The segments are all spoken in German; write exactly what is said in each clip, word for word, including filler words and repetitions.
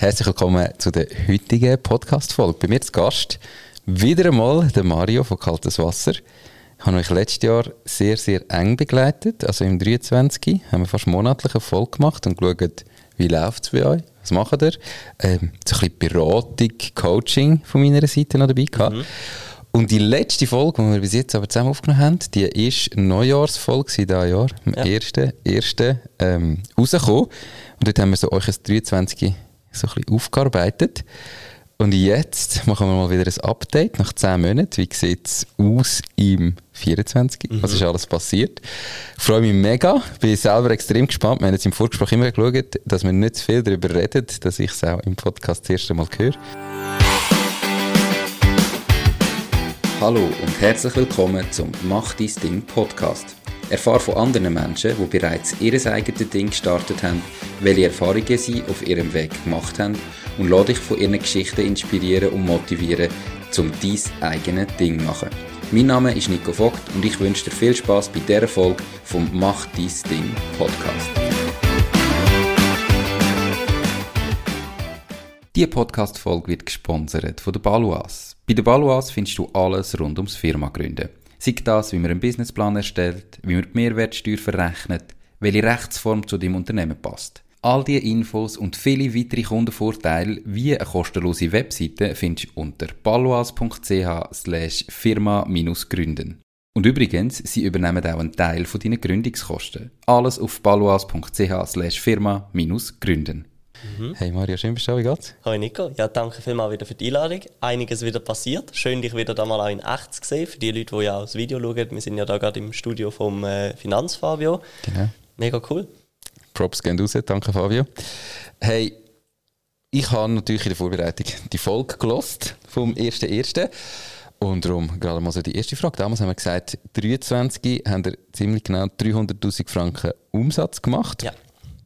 Herzlich willkommen zu der heutigen Podcast-Folge. Bei mir zu Gast wieder einmal der Mario von Kaltes Wasser. Ich habe euch letztes Jahr sehr, sehr eng begleitet. Also im dreiundzwanzig haben wir fast monatlich eine Folge gemacht und geschaut, wie läuft es bei euch, was macht ihr. Ähm, so ein bisschen Beratung, Coaching von meiner Seite noch dabei gehabt. Mhm. Und die letzte Folge, die wir bis jetzt aber zusammen aufgenommen haben, die ist eine Neujahrsfolge in diesem Jahr, am ja. ersten ersten Ähm, rausgekommen. Und dort haben wir so euch ein dreiundzwanzig so ein bisschen aufgearbeitet. Und jetzt machen wir mal wieder ein Update nach zehn Monaten. Wie sieht es aus im vierundzwanzig? Mhm. Was ist alles passiert? Ich freue mich mega. Bin selber extrem gespannt. Wir haben jetzt im Vorgespräch immer geschaut, dass wir nicht zu viel darüber reden, dass ich es auch im Podcast das erste Mal höre. Hallo und herzlich willkommen zum Mach dein Ding Podcast. Erfahre von anderen Menschen, die bereits ihr eigenes Ding gestartet haben, welche Erfahrungen sie auf ihrem Weg gemacht haben und lass dich von ihren Geschichten inspirieren und motivieren, um dein eigenes Ding zu machen. Mein Name ist Nico Vogt und ich wünsche dir viel Spass bei dieser Folge vom Mach dein Ding Podcast. Diese Podcast-Folge wird gesponsert von der Baloise. Bei der Baloise findest du alles rund ums Firma-Gründen. Sei das, wie man einen Businessplan erstellt, wie man die Mehrwertsteuer verrechnet, welche Rechtsform zu deinem Unternehmen passt. All diese Infos und viele weitere Kundenvorteile wie eine kostenlose Webseite findest du unter baloise.ch slash firma-gründen. Und übrigens, sie übernehmen auch einen Teil von deinen Gründungskosten. Alles auf baloise.ch slash firma-gründen. Mhm. Hey Mario, schön bist du da, wie geht's? Hallo Nico, ja danke vielmals wieder für die Einladung. Einiges wieder passiert. Schön, dich wieder da mal auch in echt zu sehen. Für die Leute, die ja auch das Video schauen, wir sind ja da gerade im Studio vom äh, Finanzfabio. Genau. Mega cool. Props gehen raus, danke Fabio. Hey, ich habe natürlich in der Vorbereitung die Folge gehört vom ersten ersten Und darum gerade mal so die erste Frage. Damals haben wir gesagt, dreiundzwanzig haben wir ziemlich genau dreihunderttausend Franken Umsatz gemacht. Ja.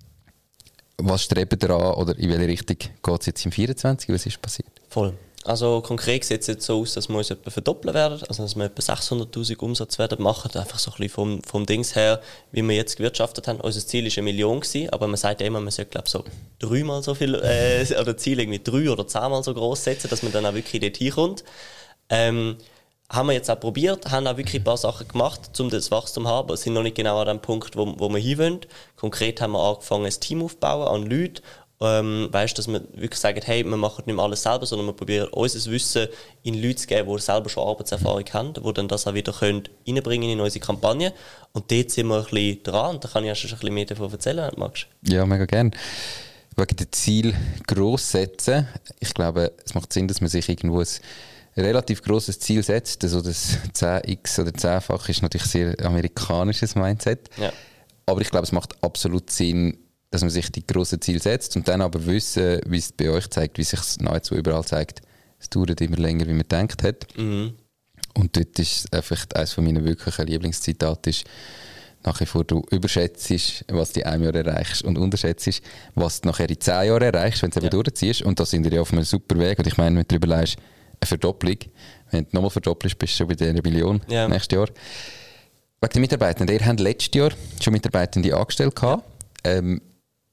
Was strebt ihr an oder in welche Richtung geht es jetzt im vierundzwanzig? Was ist passiert? Voll. Also konkret sieht es jetzt so aus, dass wir uns etwa verdoppeln werden, also dass wir etwa sechshunderttausend Umsatz werden machen, einfach so ein bisschen vom, vom Dings her, wie wir jetzt gewirtschaftet haben. Unser Ziel war eine Million gewesen, aber man sagt ja immer, man sollte glaube so dreimal so viel, äh, oder Ziel irgendwie drei oder zehnmal so groß setzen, dass man dann auch wirklich dort hinkommt. Ähm, haben wir jetzt auch probiert, haben auch wirklich ein paar Sachen gemacht, um das Wachstum zu haben, aber sind noch nicht genau an dem Punkt, wo, wo wir hin wollen. Konkret haben wir angefangen, ein Team aufzubauen an Leuten, ähm, weißt, dass wir wirklich sagen, hey, wir machen nicht mehr alles selber, sondern wir probieren unser Wissen in Leute zu geben, die selber schon Arbeitserfahrung haben, die dann das auch wieder können reinbringen in unsere Kampagne. Und dort sind wir ein bisschen dran und da kann ich auch schon ein bisschen mehr davon erzählen, wenn du magst. Ja, mega gerne. Wegen dem Ziel gross setzen, ich glaube, es macht Sinn, dass man sich irgendwo ein relativ grosses Ziel setzt. Also das zehn x oder zehnfach ist natürlich ein sehr amerikanisches Mindset. Ja. Aber ich glaube, es macht absolut Sinn, dass man sich die grossen Ziele setzt und dann aber wissen, wie es bei euch zeigt, wie es sich nahezu überall zeigt. Es dauert immer länger, wie man gedacht hat. Mhm. Und dort ist einfach eines von meinen wirklichen Lieblingszitate ist, nach wie vor du überschätzt, was du in einem Jahr erreichst und unterschätzt, was du nachher in zehn Jahren erreichst, wenn du es eben ja. durchziehst. Und da sind wir ja auf einem super Weg. Und ich meine, wenn du darüber leist, eine Verdopplung. Wenn du nochmal verdoppelst, bist du schon bei dieser Million ja. nächstes Jahr. Wegen den Mitarbeitenden. Ihr habt letztes Jahr schon Mitarbeitende angestellt. Ja. Ähm,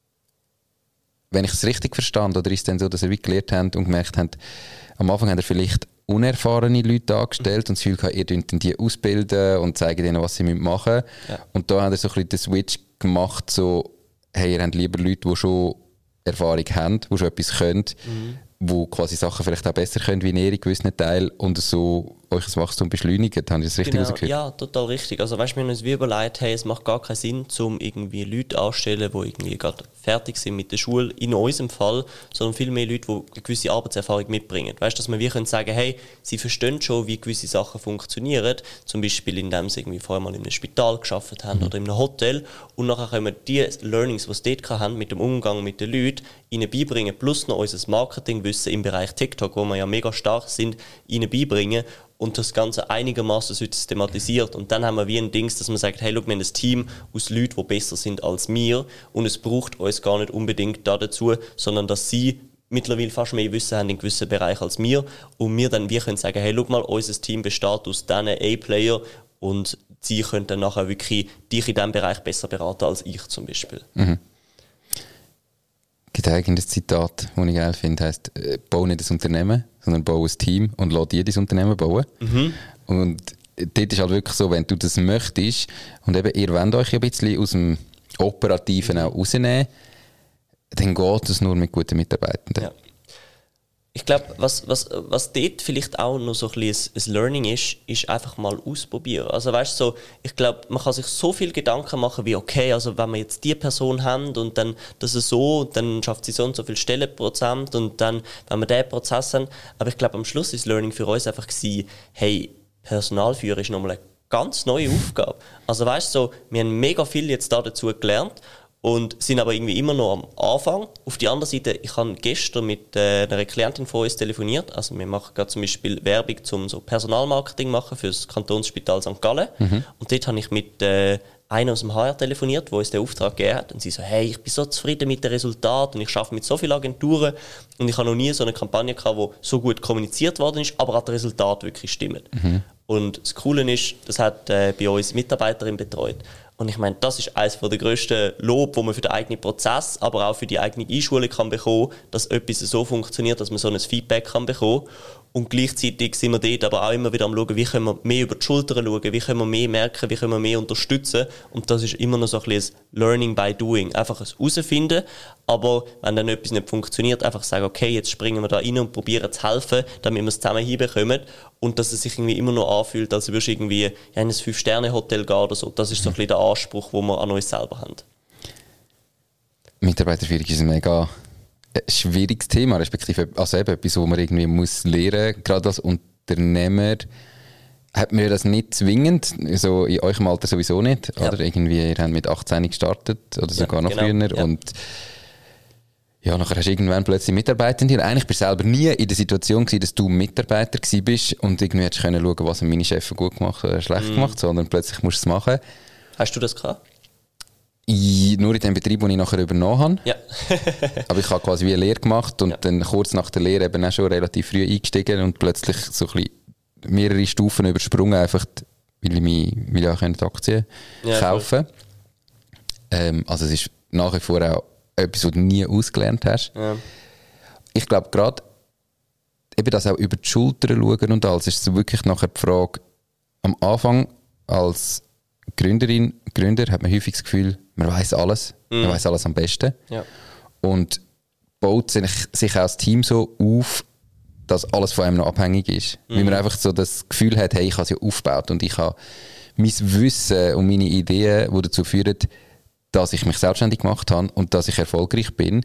wenn ich es richtig verstanden oder ist es dann so, dass ihr wie gelernt habt und gemerkt habt, am Anfang habt ihr vielleicht unerfahrene Leute angestellt und das Gefühl gehabt, ihr könnt die ausbilden und zeigen ihnen, was sie machen müssen. Ja. Und da habt ihr so ein bisschen den Switch gemacht, so, hey, ihr habt lieber Leute, die schon Erfahrung haben, die schon etwas können, mhm. wo quasi Sachen vielleicht auch besser können wie ihr in gewissen Teilen und so euch das Wachstum beschleunigen. Haben Sie das richtig genau, rausgehört? Ja, total richtig. Also weißt, wir haben uns wie überlegt, hey, es macht gar keinen Sinn, um irgendwie Leute anzustellen, die irgendwie gerade fertig sind mit der Schule, in unserem Fall, sondern viel mehr Leute, die eine gewisse Arbeitserfahrung mitbringen. Weißt, dass wir wie können sagen, hey, sie verstehen schon, wie gewisse Sachen funktionieren, zum Beispiel indem sie irgendwie vorher mal in einem Spital gearbeitet haben mhm. oder in einem Hotel und nachher können wir die Learnings, die sie dort haben, mit dem Umgang mit den Leuten, ihnen beibringen, plus noch unser Marketingwissen im Bereich TikTok, wo wir ja mega stark sind, ihnen beibringen und das Ganze einigermaßen systematisiert. Und dann haben wir wie ein Ding, dass man sagt, hey, schau, wir haben ein Team aus Leuten, die besser sind als wir und es braucht uns gar nicht unbedingt da dazu, sondern dass sie mittlerweile fast mehr Wissen haben in gewissen Bereichen als wir und wir dann wir können sagen, hey, schau mal, unser Team besteht aus diesen A-Player und sie können dann nachher wirklich dich in diesem Bereich besser beraten als ich zum Beispiel. Mhm. gibt ein Zitat, das ich geil finde, heisst, äh, bau nicht ein Unternehmen, sondern bau ein Team und lass dir dein Unternehmen bauen. Mhm. Und dort ist halt wirklich so, wenn du das möchtest, und eben, ihr wollt euch ein bisschen aus dem Operativen auch rausnehmen, dann geht es nur mit guten Mitarbeitenden. Ja. Ich glaube, was, was, was dort vielleicht auch noch so ein bisschen ein Learning ist, ist einfach mal ausprobieren. Also weißt du, so, ich glaube, man kann sich so viel Gedanken machen wie, okay, also wenn wir jetzt die Person haben und dann das ist so, dann schafft sie so und so viel Stellenprozent und dann, wenn wir diesen Prozess haben. Aber ich glaube, am Schluss ist das Learning für uns einfach gewesen, hey, Personalführer ist nochmal eine ganz neue Aufgabe. Also weißt du, so, wir haben mega viel jetzt da dazu gelernt und sind aber irgendwie immer noch am Anfang. Auf der anderen Seite, ich habe gestern mit äh, einer Klientin von uns telefoniert. Also wir machen gerade zum Beispiel Werbung zum so Personalmarketing machen für das Kantonsspital Sankt Gallen. Mhm. Und dort habe ich mit äh, einer aus dem H R telefoniert, der uns den Auftrag gegeben hat. Und sie so, hey, ich bin so zufrieden mit den Resultaten und ich arbeite mit so vielen Agenturen. Und ich habe noch nie so eine Kampagne gehabt, die so gut kommuniziert worden ist, aber auch das Resultat wirklich stimmt. Mhm. Und das Coole ist, das hat äh, bei uns Mitarbeiterin betreut. Und ich meine, das ist eines der grössten Lob, die man für den eigenen Prozess, aber auch für die eigene Einschulung kann bekommen, dass etwas so funktioniert, dass man so ein Feedback kann bekommen. Und gleichzeitig sind wir dort aber auch immer wieder am schauen, wie können wir mehr über die Schulter schauen, wie können wir mehr merken, wie können wir mehr unterstützen. Und das ist immer noch so ein bisschen Learning by Doing. Einfach ein Herausfinden, aber wenn dann etwas nicht funktioniert, einfach sagen, okay, jetzt springen wir da rein und probieren zu helfen, damit wir es zusammen hinbekommen. Und dass es sich irgendwie immer noch anfühlt, als würdest du irgendwie ja, in ein Fünf-Sterne-Hotel gehen oder so. Das ist so ein bisschen der Anspruch, den wir an uns selber haben. Mitarbeiterführung ist ein mega schwieriges Thema, respektive also eben etwas, wo man irgendwie muss lernen muss. Gerade als Unternehmer hat man das nicht zwingend, so in eurem Alter sowieso nicht. Ja. Oder irgendwie, ihr habt mit achtzehn gestartet oder sogar ja, noch genau. früher. Ja. Und ja, nachher hast du irgendwann plötzlich Mitarbeitende. Eigentlich bist du selber nie in der Situation gewesen, dass du Mitarbeiter gewesen bist und irgendwie hättest können schauen, was haben meine Chefs gut gemacht oder schlecht mm. gemacht, sondern plötzlich musst du es machen. Hast du das gehabt? Ich, nur in dem Betrieb, den ich nachher übernommen habe. Ja. Aber ich habe quasi wie eine Lehre gemacht und ja. dann kurz nach der Lehre eben auch schon relativ früh eingestiegen und plötzlich so ein bisschen mehrere Stufen übersprungen, einfach weil ich, mich, weil ich auch Aktien ja, kaufen konnte. Ähm, also es ist nach wie vor auch etwas, was du nie ausgelernt hast. Ja. Ich glaube gerade, eben das auch über die Schulter schauen und alles, ist so wirklich nachher die Frage, am Anfang als Gründerin, Gründer hat man häufig das Gefühl, man weiß alles, mm. man weiß alles am besten. Ja. Und baut sich, sich auch das Team so auf, dass alles von einem noch abhängig ist. Mm. Weil man einfach so das Gefühl hat, hey, ich habe es ja aufgebaut und ich habe mein Wissen und meine Ideen, die dazu führen, dass ich mich selbstständig gemacht habe und dass ich erfolgreich bin.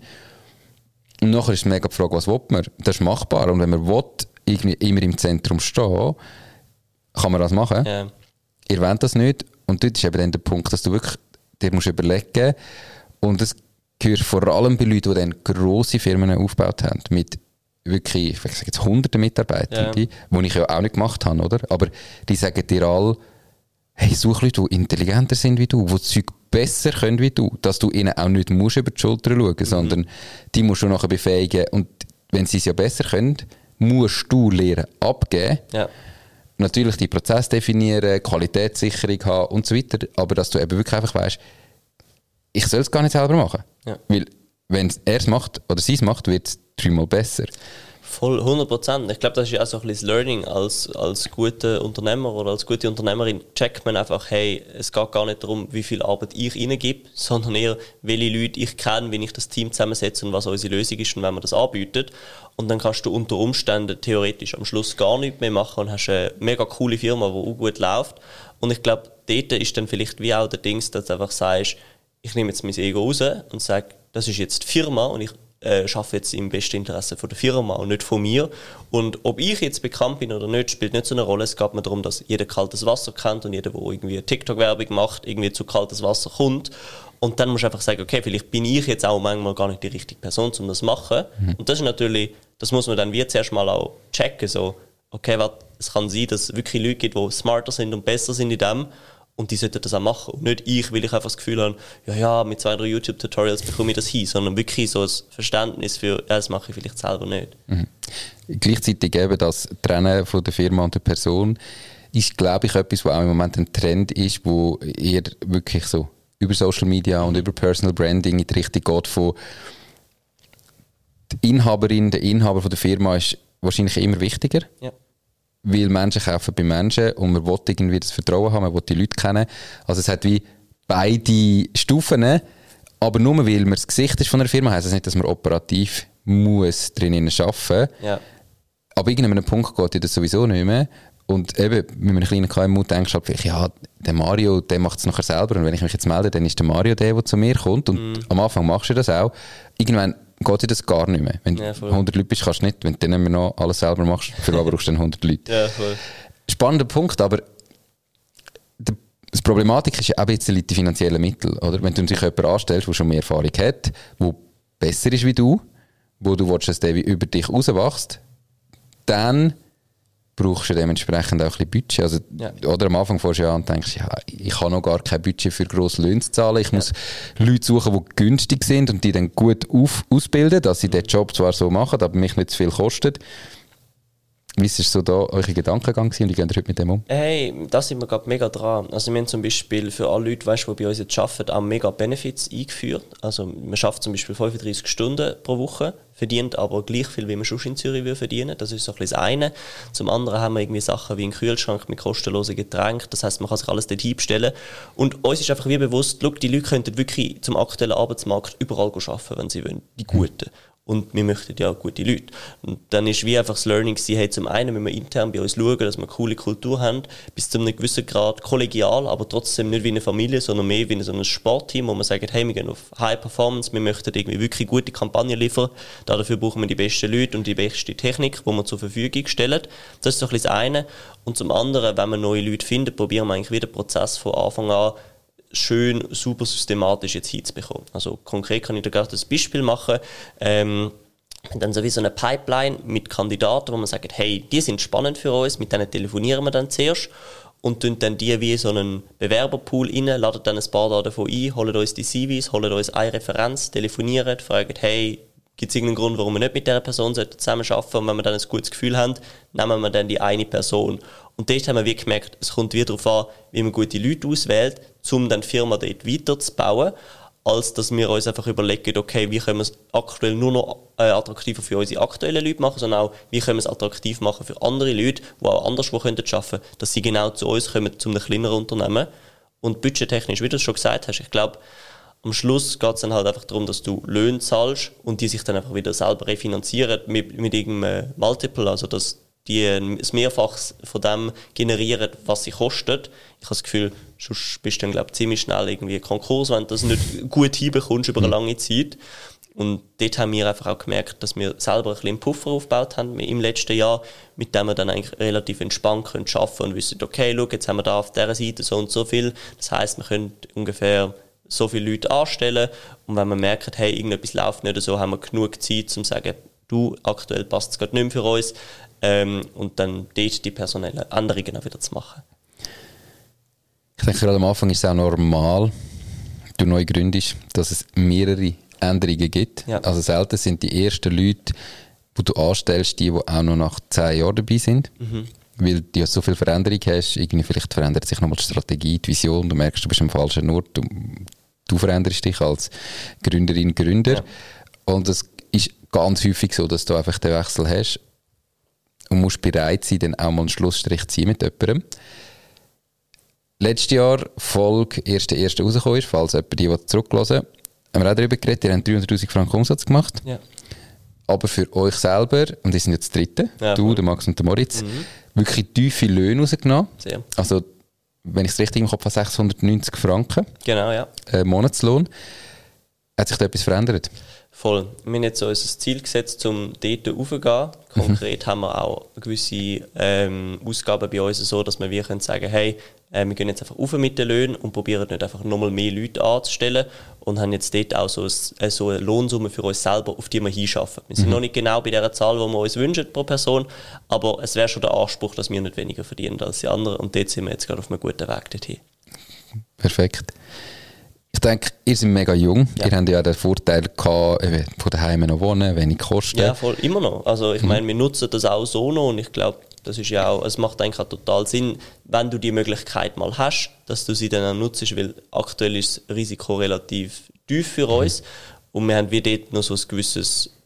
Und nachher ist mega die Frage, was will man? Das ist machbar. Und wenn man will, irgendwie immer im Zentrum stehen, kann man das machen. Yeah. Ihr wollt das nicht. Und dort ist eben dann der Punkt, dass du wirklich dir musst überlegen, und das gehört vor allem bei Leuten, die dann grosse Firmen aufgebaut haben, mit wirklich, ich sage jetzt hunderten Mitarbeitern, yeah. die ich ja auch nicht gemacht habe, oder? Aber die sagen dir alle, hey, such Leute, die intelligenter sind wie du, die Zeug besser können wie du, dass du ihnen auch nicht musst über die Schulter schauen, mhm. sondern die musst du nachher befähigen. Und wenn sie es ja besser können, musst du lernen abgeben. Ja. Natürlich die Prozess definieren, Qualitätssicherung haben und so weiter, aber dass du eben wirklich einfach weißt, ich soll es gar nicht selber machen. Ja. Weil wenn er es macht oder sie es macht, wird es dreimal besser. Voll, hundert Prozent. Ich glaube, das ist ja auch so ein bisschen das Learning. Als, als guter Unternehmer oder als gute Unternehmerin checkt man einfach, hey, es geht gar nicht darum, wie viel Arbeit ich reingebe, sondern eher, welche Leute ich kenne, wie ich das Team zusammensetze und was unsere Lösung ist und wenn man das anbietet. Und dann kannst du unter Umständen theoretisch am Schluss gar nichts mehr machen und hast eine mega coole Firma, die auch gut läuft. Und ich glaube, dort ist dann vielleicht wie auch der Ding, dass du einfach sagst, ich nehme jetzt mein Ego raus und sage, das ist jetzt die Firma und ich äh, arbeite jetzt im besten Interesse von der Firma und nicht von mir. Und ob ich jetzt bekannt bin oder nicht, spielt nicht so eine Rolle. Es geht mir darum, dass jeder kaltes Wasser kennt und jeder, der irgendwie TikTok-Werbung macht, irgendwie zu kaltes Wasser kommt. Und dann musst du einfach sagen, okay, vielleicht bin ich jetzt auch manchmal gar nicht die richtige Person, um das zu machen. Mhm. Und das ist natürlich, das muss man dann wie zuerst mal auch checken. So, okay, warte, es kann sein, dass es wirklich Leute gibt, die smarter sind und besser sind in dem. Und die sollten das auch machen. Und nicht ich, weil ich einfach das Gefühl habe, ja, ja, mit zwei, drei YouTube-Tutorials bekomme ich das hin, sondern wirklich so ein Verständnis für, ja, das mache ich vielleicht selber nicht. Mhm. Gleichzeitig eben das Trennen von der Firma und der Person ist, glaube ich, etwas, was auch im Moment ein Trend ist, wo eher wirklich so über Social Media und über Personal Branding in die Richtung geht von die Inhaberin, der Inhaber von der Firma ist wahrscheinlich immer wichtiger. Ja. Weil Menschen kaufen bei Menschen und man will irgendwie das Vertrauen haben, man will die Leute kennen. Also es hat wie beide Stufen, aber nur weil man das Gesicht ist von einer Firma, heisst das nicht, dass man operativ muss drinnen arbeiten muss. Ja. Aber irgendeinem Punkt geht das sowieso nicht mehr. Und eben, mit einem kleinen K M U denkst du halt, ja, der Mario, der macht es nachher selber. Und wenn ich mich jetzt melde, dann ist der Mario der, der zu mir kommt. Und mm. am Anfang machst du das auch. Irgendwann geht dir das gar nicht mehr. Wenn ja, du hundert Leute bist, kannst du nicht. Wenn du dann immer noch alles selber machst, für was brauchst du dann hundert Leute. Ja, voll. Spannender Punkt, aber die, das Problematik ist ja auch ein bisschen die finanziellen Mittel. Oder? Wenn du dich jemanden anstellst, der schon mehr Erfahrung hat, der besser ist wie du, wo du willst, dass der über dich rauswächst, dann brauchst du dementsprechend auch ein bisschen Budget. Also, ja. Oder am Anfang fährst du ja an und denkst, ja, ich habe noch gar kein Budget für grosse Löhne zu zahlen. Ich ja. muss Leute suchen, die günstig sind und die dann gut auf, ausbilden, dass sie mhm. den Job zwar so machen, aber mich nicht zu viel kostet. Wie war so da eure Gedankengang und wie geht ihr heute mit dem um? Hey, da sind wir gerade mega dran. Also wir haben zum Beispiel für alle Leute, weißt, die bei uns jetzt arbeiten, auch mega Benefits eingeführt. Also man schafft zum Beispiel fünfunddreissig Stunden pro Woche, verdient aber gleich viel, wie man schon in Zürich würde verdienen. Das ist so ein bisschen das eine. Zum anderen haben wir irgendwie Sachen wie einen Kühlschrank mit kostenlosen Getränken. Das heisst, man kann sich alles dort hinbestellen. Und uns ist einfach wie bewusst, look, die Leute könnten wirklich zum aktuellen Arbeitsmarkt überall arbeiten, wenn sie wollen. Die Guten. Und wir möchten ja gute Leute. Und dann ist wie einfach das Learning gewesen, hey, zum einen müssen wir intern bei uns schauen, dass wir eine coole Kultur haben, bis zu einem gewissen Grad kollegial, aber trotzdem nicht wie eine Familie, sondern mehr wie so ein Sportteam, wo man sagt, hey, wir gehen auf High Performance, wir möchten irgendwie wirklich gute Kampagnen liefern, dafür brauchen wir die besten Leute und die beste Technik, die wir zur Verfügung stellen. Das ist so ein bisschen das eine. Und zum anderen, wenn wir neue Leute finden, probieren wir eigentlich wieder den Prozess von Anfang an schön, super systematisch jetzt hinzubekommen. Also konkret kann ich da gerade ein Beispiel machen. Ähm, dann sowieso eine Pipeline mit Kandidaten, wo man sagt, hey, die sind spannend für uns, mit denen telefonieren wir dann zuerst und tun dann die wie so einen Bewerberpool rein, laden dann ein paar davon ein, holen uns die C Vs, holen uns eine Referenz, telefonieren, fragen, hey, gibt es irgendeinen Grund, warum wir nicht mit dieser Person zusammen arbeiten sollten? Und wenn wir dann ein gutes Gefühl haben, nehmen wir dann die eine Person. Und dort haben wir wirklich gemerkt, es kommt wieder darauf an, wie man gute Leute auswählt, um dann die Firma dort weiterzubauen, als dass wir uns einfach überlegen, okay, wie können wir es aktuell nur noch äh, attraktiver für unsere aktuellen Leute machen, sondern auch, wie können wir es attraktiv machen für andere Leute, die auch anderswo arbeiten können, dass sie genau zu uns kommen, zu einem kleineren Unternehmen. Und budgettechnisch, wie du es schon gesagt hast, ich glaube, am Schluss geht es dann halt einfach darum, dass du Löhne zahlst und die sich dann einfach wieder selber refinanzieren mit, mit irgendeinem Multiple, also dass die das Mehrfaches von dem generieren, was sie kostet. Ich habe das Gefühl, sonst bist du dann, glaube ich, ziemlich schnell irgendwie Konkurs, wenn du das nicht gut hinbekommst über eine lange Zeit. Und dort haben wir einfach auch gemerkt, dass wir selber ein bisschen Puffer aufgebaut haben im letzten Jahr, mit dem wir dann eigentlich relativ entspannt können arbeiten können und wissen, okay, schau, jetzt haben wir da auf dieser Seite so und so viel. Das heisst, wir können ungefähr so viele Leute anstellen und wenn wir merken, hey, irgendetwas läuft nicht so, haben wir genug Zeit, um zu sagen, du, aktuell passt es gerade nicht mehr für uns, ähm, und dann dort die personellen Änderungen auch wieder zu machen. Ich denke, gerade am Anfang ist es auch normal, du neu gründest, dass es mehrere Änderungen gibt. Ja. Also selten sind die ersten Leute, die du anstellst, die, die auch noch nach zehn Jahren dabei sind. Mhm. Weil du ja so viel Veränderung hast, irgendwie vielleicht verändert sich nochmal die Strategie, die Vision, du merkst, du bist am falschen Ort, du, du veränderst dich als Gründerin, Gründer. Ja. Und es ist ganz häufig so, dass du einfach den Wechsel hast und musst bereit sein, dann auch mal einen Schlussstrich zu ziehen mit jemandem. Letztes Jahr, Folge erster erster rausgekommen ist, falls jemand die zurückhören, haben wir auch darüber geredet, ihr habt dreihunderttausend Franken Umsatz gemacht. Ja. Aber für euch selber, und ihr sind jetzt Dritte, ja, du, der Max und der Moritz, mhm. wirklich tiefe Löhne rausgenommen. Sehr. Also, wenn ich es richtig im Kopf habe, sechshundertneunzig Franken. Genau, ja. Äh, Monatslohn. Hat sich da etwas verändert? Voll. Wir haben jetzt so unser Ziel gesetzt, um dort raufzugehen. Konkret mhm. haben wir auch gewisse ähm, Ausgaben bei uns so, dass wir wir können sagen, hey, äh, wir gehen jetzt einfach rauf mit den Löhnen und probieren nicht einfach nochmal mehr Leute anzustellen und haben jetzt dort auch so, ein, so eine Lohnsumme für uns selber, auf die wir hinschaffen. Wir sind mhm. noch nicht genau bei der Zahl, die wir uns wünschen pro Person, aber es wäre schon der Anspruch, dass wir nicht weniger verdienen als die anderen und dort sind wir jetzt gerade auf einem guten Weg dorthin. Perfekt. Ich denke, ihr seid mega jung. Ja. Ihr habt ja den Vorteil gehabt, von daheim noch wohnen, wenig Kosten. Ja, voll, immer noch. Also ich mhm. meine, wir nutzen das auch so noch und ich glaube, das ist ja auch, es macht eigentlich auch total Sinn, wenn du die Möglichkeit mal hast, dass du sie dann auch nutzt, weil aktuell ist das Risiko relativ tief für uns mhm. und wir haben wie dort noch so ein gewisses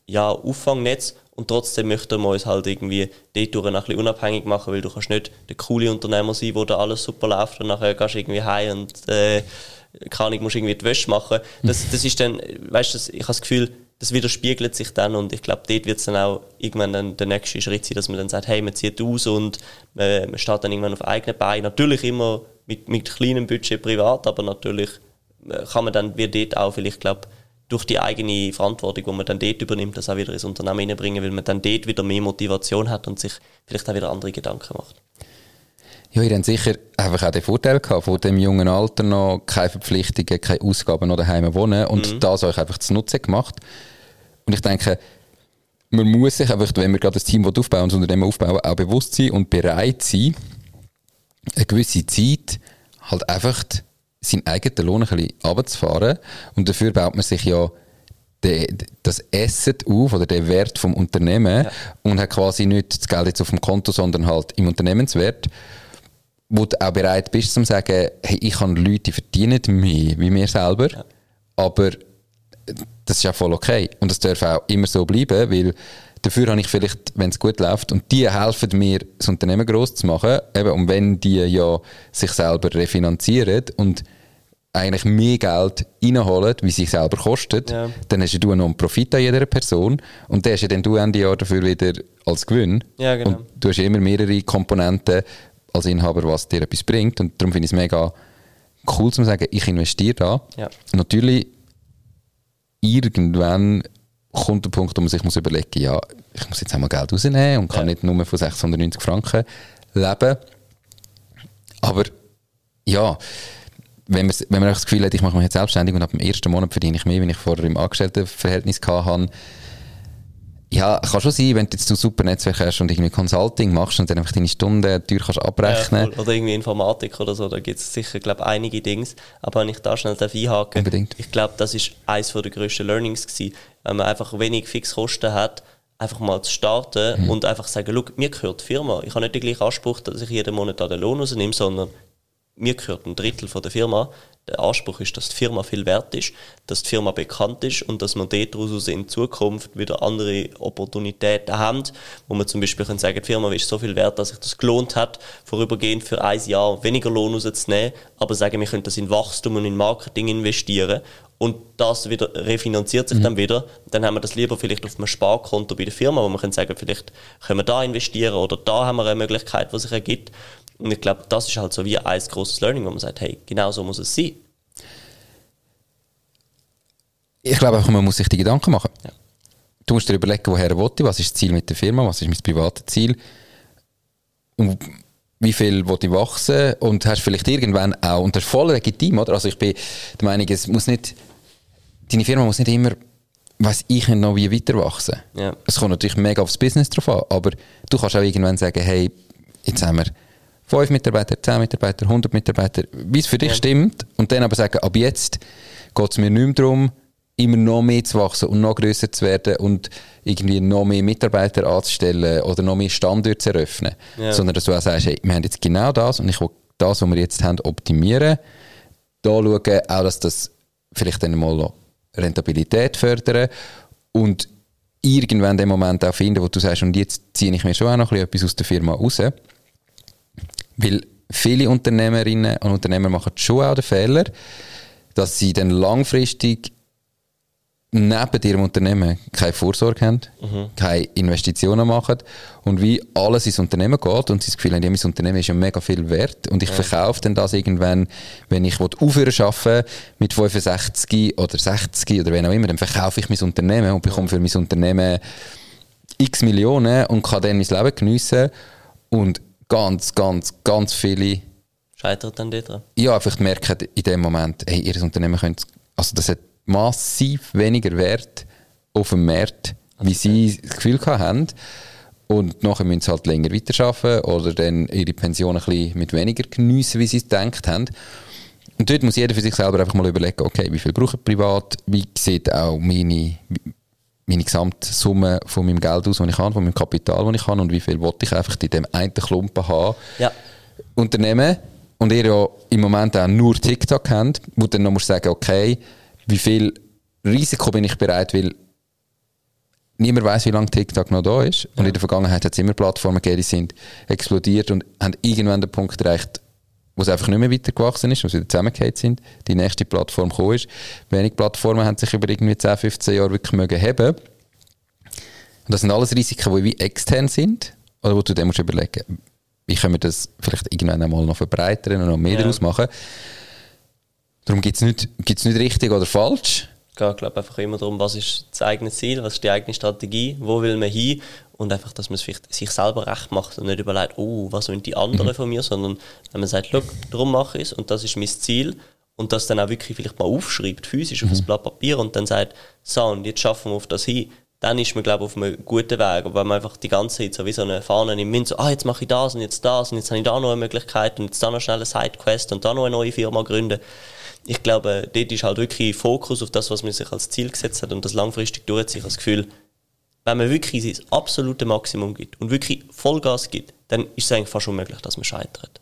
ja, Auffangnetz und trotzdem möchten wir uns halt irgendwie dort ein bisschen unabhängig machen, weil du kannst nicht der coole Unternehmer sein, wo da alles super läuft und nachher gehst du irgendwie heim und äh, keine Ahnung, musst irgendwie die Wäsche machen. Das, das ist dann, weißt du, ich habe das Gefühl, das widerspiegelt sich dann und ich glaube, dort wird es dann auch irgendwann dann der nächste Schritt sein, dass man dann sagt, hey, man zieht aus und man, man steht dann irgendwann auf eigenen Beinen. Natürlich immer mit, mit kleinem Budget privat, aber natürlich kann man dann wie dort auch vielleicht, glaube durch die eigene Verantwortung, die man dann dort übernimmt, das auch wieder ins Unternehmen hineinbringen, weil man dann dort wieder mehr Motivation hat und sich vielleicht auch wieder andere Gedanken macht. Ja, ihr habt sicher einfach auch den Vorteil gehabt, von dem jungen Alter noch keine Verpflichtungen, keine Ausgaben noch daheim wohnen und mhm. das euch einfach zunutze gemacht. Und ich denke, man muss sich einfach, wenn man gerade das Team aufbauen und das Unternehmen aufbauen, auch bewusst sein und bereit sein, eine gewisse Zeit halt einfach seinen eigenen Lohn ein bisschen runterzufahren. Und dafür baut man sich ja den, das Asset auf, oder den Wert vom Unternehmen, ja. und hat quasi nicht das Geld jetzt auf dem Konto, sondern halt im Unternehmenswert, wo du auch bereit bist, zu sagen, hey, ich habe Leute, die verdienen mehr wie mir selber, ja. aber das ist ja voll okay. Und das darf auch immer so bleiben, weil dafür habe ich vielleicht, wenn es gut läuft, und die helfen mir, das Unternehmen gross zu machen, eben, und wenn die ja sich selber refinanzieren und eigentlich mehr Geld reinholen, wie sich selber kostet, ja. dann hast du noch einen Profit an jeder Person und den hast ja dann du Ende Jahr dafür wieder als Gewinn. Ja, genau. Und du hast immer mehrere Komponenten als Inhaber, was dir etwas bringt, und darum finde ich es mega cool zu sagen, ich investiere da. Ja. Natürlich irgendwann kommt der Punkt, wo man sich muss überlegen muss, ja, ich muss jetzt einmal Geld rausnehmen und kann ja. nicht nur von sechshundertneunzig Franken leben. Aber ja, wenn man, wenn man das Gefühl hat, ich mache mich jetzt selbstständig und ab dem ersten Monat verdiene ich mehr, wenn ich vorher im Angestelltenverhältnis hatte, ja, kann schon sein, wenn du jetzt ein super Netzwerk hast und irgendwie Consulting machst und dann einfach deine Stunden teuer kannst abrechnen. Ja, oder irgendwie Informatik oder so, da gibt es sicher, glaube ich, einige Dinge. Aber wenn ich da schnell einhaken Unbedingt. Ich glaube, das war eines der grössten Learnings gewesen. Wenn man einfach wenig Fixkosten hat, einfach mal zu starten mhm. und einfach sagen, schau, mir gehört die Firma. Ich habe nicht den gleichen Anspruch, dass ich jeden Monat den Lohn rausnehme, sondern mir gehört ein Drittel von der Firma. Der Anspruch ist, dass die Firma viel wert ist, dass die Firma bekannt ist und dass man daraus in Zukunft wieder andere Opportunitäten haben, wo man zum Beispiel kann sagen, die Firma ist so viel wert, dass sich das gelohnt hat, vorübergehend für ein Jahr weniger Lohn rauszunehmen, aber sagen, wir können das in Wachstum und in Marketing investieren und das wieder refinanziert sich mhm. dann wieder. Dann haben wir das lieber vielleicht auf einem Sparkonto bei der Firma, wo man kann sagen, vielleicht können wir da investieren oder da haben wir eine Möglichkeit, die sich ergibt. Und ich glaube, das ist halt so wie ein grosses Learning, wo man sagt, hey, genau so muss es sein. Ich glaube einfach, man muss sich die Gedanken machen. Ja. Du musst dir überlegen, woher will ich, was ist das Ziel mit der Firma, was ist mein privates Ziel und wie viel will ich wachsen, und hast vielleicht irgendwann auch, und das ist voll legitim, oder? Also ich bin der Meinung, es muss nicht, deine Firma muss nicht immer, weiss ich nicht, noch wie weiter wachsen. Ja. Es kommt natürlich mega aufs Business drauf an, aber du kannst auch irgendwann sagen, hey, jetzt haben wir fünf Mitarbeiter, zehn Mitarbeiter, hundert Mitarbeiter, wie es für dich ja. stimmt, und dann aber sagen, ab jetzt geht es mir nicht mehr darum, immer noch mehr zu wachsen und noch grösser zu werden und irgendwie noch mehr Mitarbeiter anzustellen oder noch mehr Standorte zu eröffnen. Ja. Sondern dass du auch sagst, hey, wir haben jetzt genau das und ich will das, was wir jetzt haben, optimieren. Da schauen auch, dass das vielleicht dann mal noch Rentabilität fördern und irgendwann den Moment auch finden, wo du sagst, und jetzt ziehe ich mir schon auch noch etwas aus der Firma raus. Weil viele Unternehmerinnen und Unternehmer machen schon auch den Fehler, dass sie dann langfristig neben ihrem Unternehmen keine Vorsorge haben, mhm. keine Investitionen machen und wie alles ins Unternehmen geht und sie das Gefühl haben, ja, mein Unternehmen ist ja mega viel wert und ich ja. verkaufe dann das irgendwann, wenn ich aufhören zu arbeiten mit fünfundsechzig oder sechzig oder wen auch immer, dann verkaufe ich mein Unternehmen und bekomme für mein Unternehmen x Millionen und kann dann mein Leben geniessen und ganz, ganz, ganz viele scheitert dann dort dran. Ja, einfach merken in dem Moment, hey, ihr Unternehmen könnt, also das hat massiv weniger Wert auf dem Markt, wie sie das Gefühl haben. Und nachher müssen sie halt länger weiterarbeiten oder dann ihre Pension ein bisschen mit weniger geniessen, wie sie es gedacht haben. Und dort muss jeder für sich selber einfach mal überlegen, okay, wie viel brauche ich privat, wie sieht auch meine, meine Gesamtsumme von meinem Geld aus, das ich habe, von meinem Kapital, das ich habe, und wie viel wollte ich einfach in dem einen Klumpen haben. Ja. Unternehmen, und ihr ja im Moment auch nur TikTok habt, wo dann noch musst sagen, okay, wie viel Risiko bin ich bereit, weil niemand weiß, wie lange TikTok noch da ist. Und ja. in der Vergangenheit hat es immer Plattformen gegeben, die sind explodiert und haben irgendwann den Punkt erreicht, wo es einfach nicht mehr weitergewachsen ist, wo sie wieder zusammengefallen sind, die nächste Plattform gekommen ist. Wenige Plattformen haben sich über irgendwie zehn, fünfzehn Jahre wirklich mögen haben. Und das sind alles Risiken, die wie extern sind, oder wo du dir musst überlegen, wie können wir das vielleicht irgendwann einmal noch verbreitern und noch mehr ja. daraus machen. Darum gibt es nicht, gibt's nicht richtig oder falsch. Es geht, glaube einfach immer darum, was ist das eigene Ziel, was ist die eigene Strategie, wo will man hin und einfach, dass man es vielleicht sich selber recht macht und nicht überlegt, oh, was wollen die anderen mhm. von mir, sondern wenn man sagt, darum mache ich es und das ist mein Ziel und das dann auch wirklich vielleicht mal aufschreibt, physisch auf mhm. ein Blatt Papier und dann sagt, so und jetzt schaffen wir auf das hin, dann ist man, glaube ich, auf einem guten Weg. Aber wenn man einfach die ganze Zeit so wie so eine Fahne im Wind so, ah, jetzt mache ich das und jetzt das und jetzt habe ich da noch eine Möglichkeit und jetzt da noch schnell eine Sidequest und da noch eine neue Firma gründen. Ich glaube, dort ist halt wirklich Fokus auf das, was man sich als Ziel gesetzt hat und das langfristig durchzieht. Ich habe das Gefühl, wenn man wirklich sein absolute Maximum gibt und wirklich Vollgas gibt, dann ist es eigentlich fast unmöglich, dass man scheitert.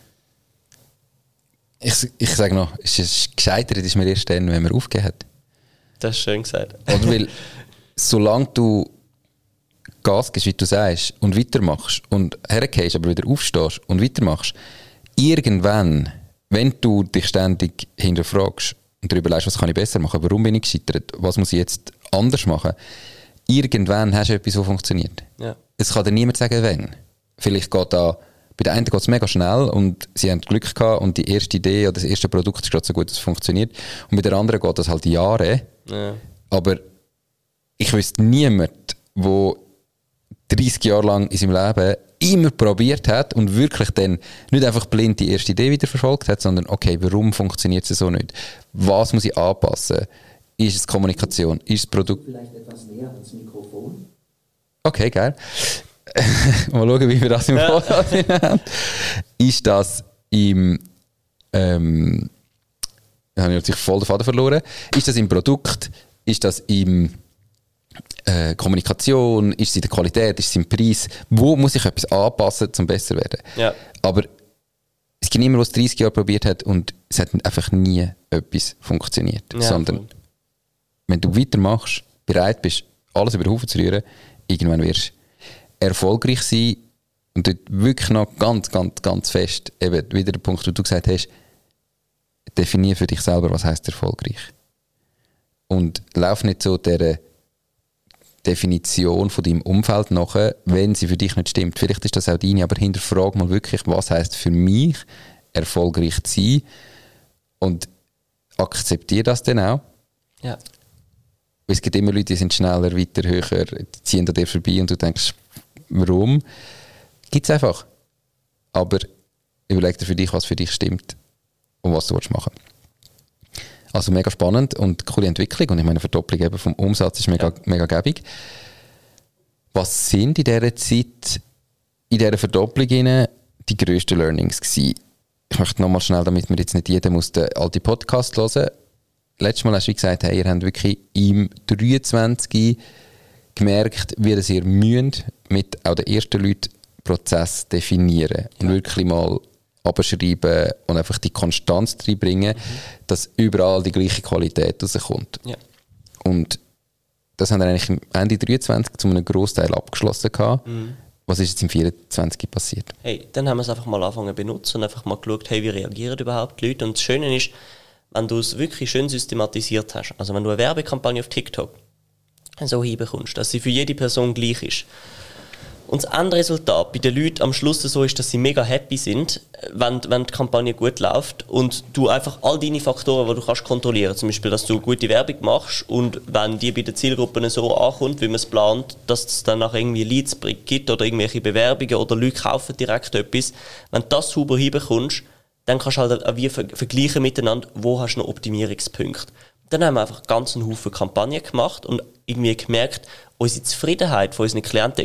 Ich, ich sage noch, es ist gescheitert ist man erst dann, wenn man aufgegeben hat. Das ist schön gesagt. Oder weil, solange du Gas gibst, wie du sagst, und weitermachst und hergehst, aber wieder aufstehst und weitermachst, irgendwann, wenn du dich ständig hinterfragst und darüber überlegst, was kann ich besser machen, warum bin ich gescheitert, was muss ich jetzt anders machen, irgendwann hast du etwas, das funktioniert. Ja. Es kann dir niemand sagen, wenn. Vielleicht geht da, bei der einen geht es mega schnell und sie haben Glück gehabt und die erste Idee oder das erste Produkt ist gerade so gut, dass es funktioniert. Und bei der anderen geht das halt Jahre. Ja. Aber ich wüsste niemand, der dreißig Jahre lang in seinem Leben immer probiert hat und wirklich dann nicht einfach blind die erste Idee wieder verfolgt hat, sondern okay, warum funktioniert es so nicht? Was muss ich anpassen? Ist es Kommunikation? Ist das Produkt... Vielleicht etwas näher ans Mikrofon? Okay, geil. Mal schauen, wie wir das im Podcast haben. Ist das im... Ähm, da habe ich natürlich voll den Faden verloren. Ist das im Produkt? Ist das im... Äh, Kommunikation, ist es in der Qualität, ist es im Preis, wo muss ich etwas anpassen, um besser zu werden. Ja. Aber es gibt niemanden, der es dreißig Jahre probiert hat und es hat einfach nie etwas funktioniert. Ja, sondern voll. Wenn du weitermachst, bereit bist, alles über den Haufen zu rühren, irgendwann wirst du erfolgreich sein und dort wirklich noch ganz, ganz, ganz fest, eben wieder der Punkt, wo du gesagt hast, definier für dich selber, was heisst erfolgreich. Und lauf nicht so der Definition von deinem Umfeld nachher, wenn sie für dich nicht stimmt. Vielleicht ist das auch deine, aber hinterfrag mal wirklich, was heisst für mich, erfolgreich zu sein und akzeptiere das dann auch. Ja. Es gibt immer Leute, die sind schneller, weiter, höher, die ziehen an dir vorbei und du denkst, warum? Gibt es einfach. Aber überleg dir für dich, was für dich stimmt und was du machen willst. Also mega spannend und coole Entwicklung und ich meine, Verdopplung eben vom Umsatz ist mega, ja. mega gäbig. Was sind in dieser Zeit, in dieser Verdopplung die grössten Learnings gewesen? Ich möchte nochmal schnell, damit wir jetzt nicht jeder muss den alten Podcast hören. Letztes Mal hast du gesagt, hey, ihr habt wirklich im dreiundzwanzig gemerkt, wie das ihr müsst mit auch den ersten Leuten Prozess definieren und ja. wirklich mal abschreiben und einfach die Konstanz reinbringen, mhm. dass überall die gleiche Qualität rauskommt. Ja. Und das haben wir eigentlich im Ende dreiundzwanzig zu einem Grossteil abgeschlossen gehabt. Mhm. Was ist jetzt im vierundzwanzig passiert? Hey, dann haben wir es einfach mal angefangen zu benutzen und einfach mal geschaut, hey, wie reagieren überhaupt die Leute. Und das Schöne ist, wenn du es wirklich schön systematisiert hast, also wenn du eine Werbekampagne auf TikTok so hinbekommst, dass sie für jede Person gleich ist, und das Endresultat bei den Leuten am Schluss so ist, dass sie mega happy sind, wenn, wenn die Kampagne gut läuft und du einfach all deine Faktoren, die du kannst kontrollieren, zum Beispiel, dass du gute Werbung machst und wenn die bei den Zielgruppen so ankommt, wie man es plant, dass es dann nachher irgendwie Leads gibt oder irgendwelche Bewerbungen oder Leute kaufen direkt etwas, wenn du das sauber hinbekommst, dann kannst du halt wie vergleichen miteinander, wo hast du noch Optimierungspunkte. Dann haben wir einfach ganz einen Haufen Kampagnen gemacht und irgendwie gemerkt, unsere Zufriedenheit von unseren Klienten ist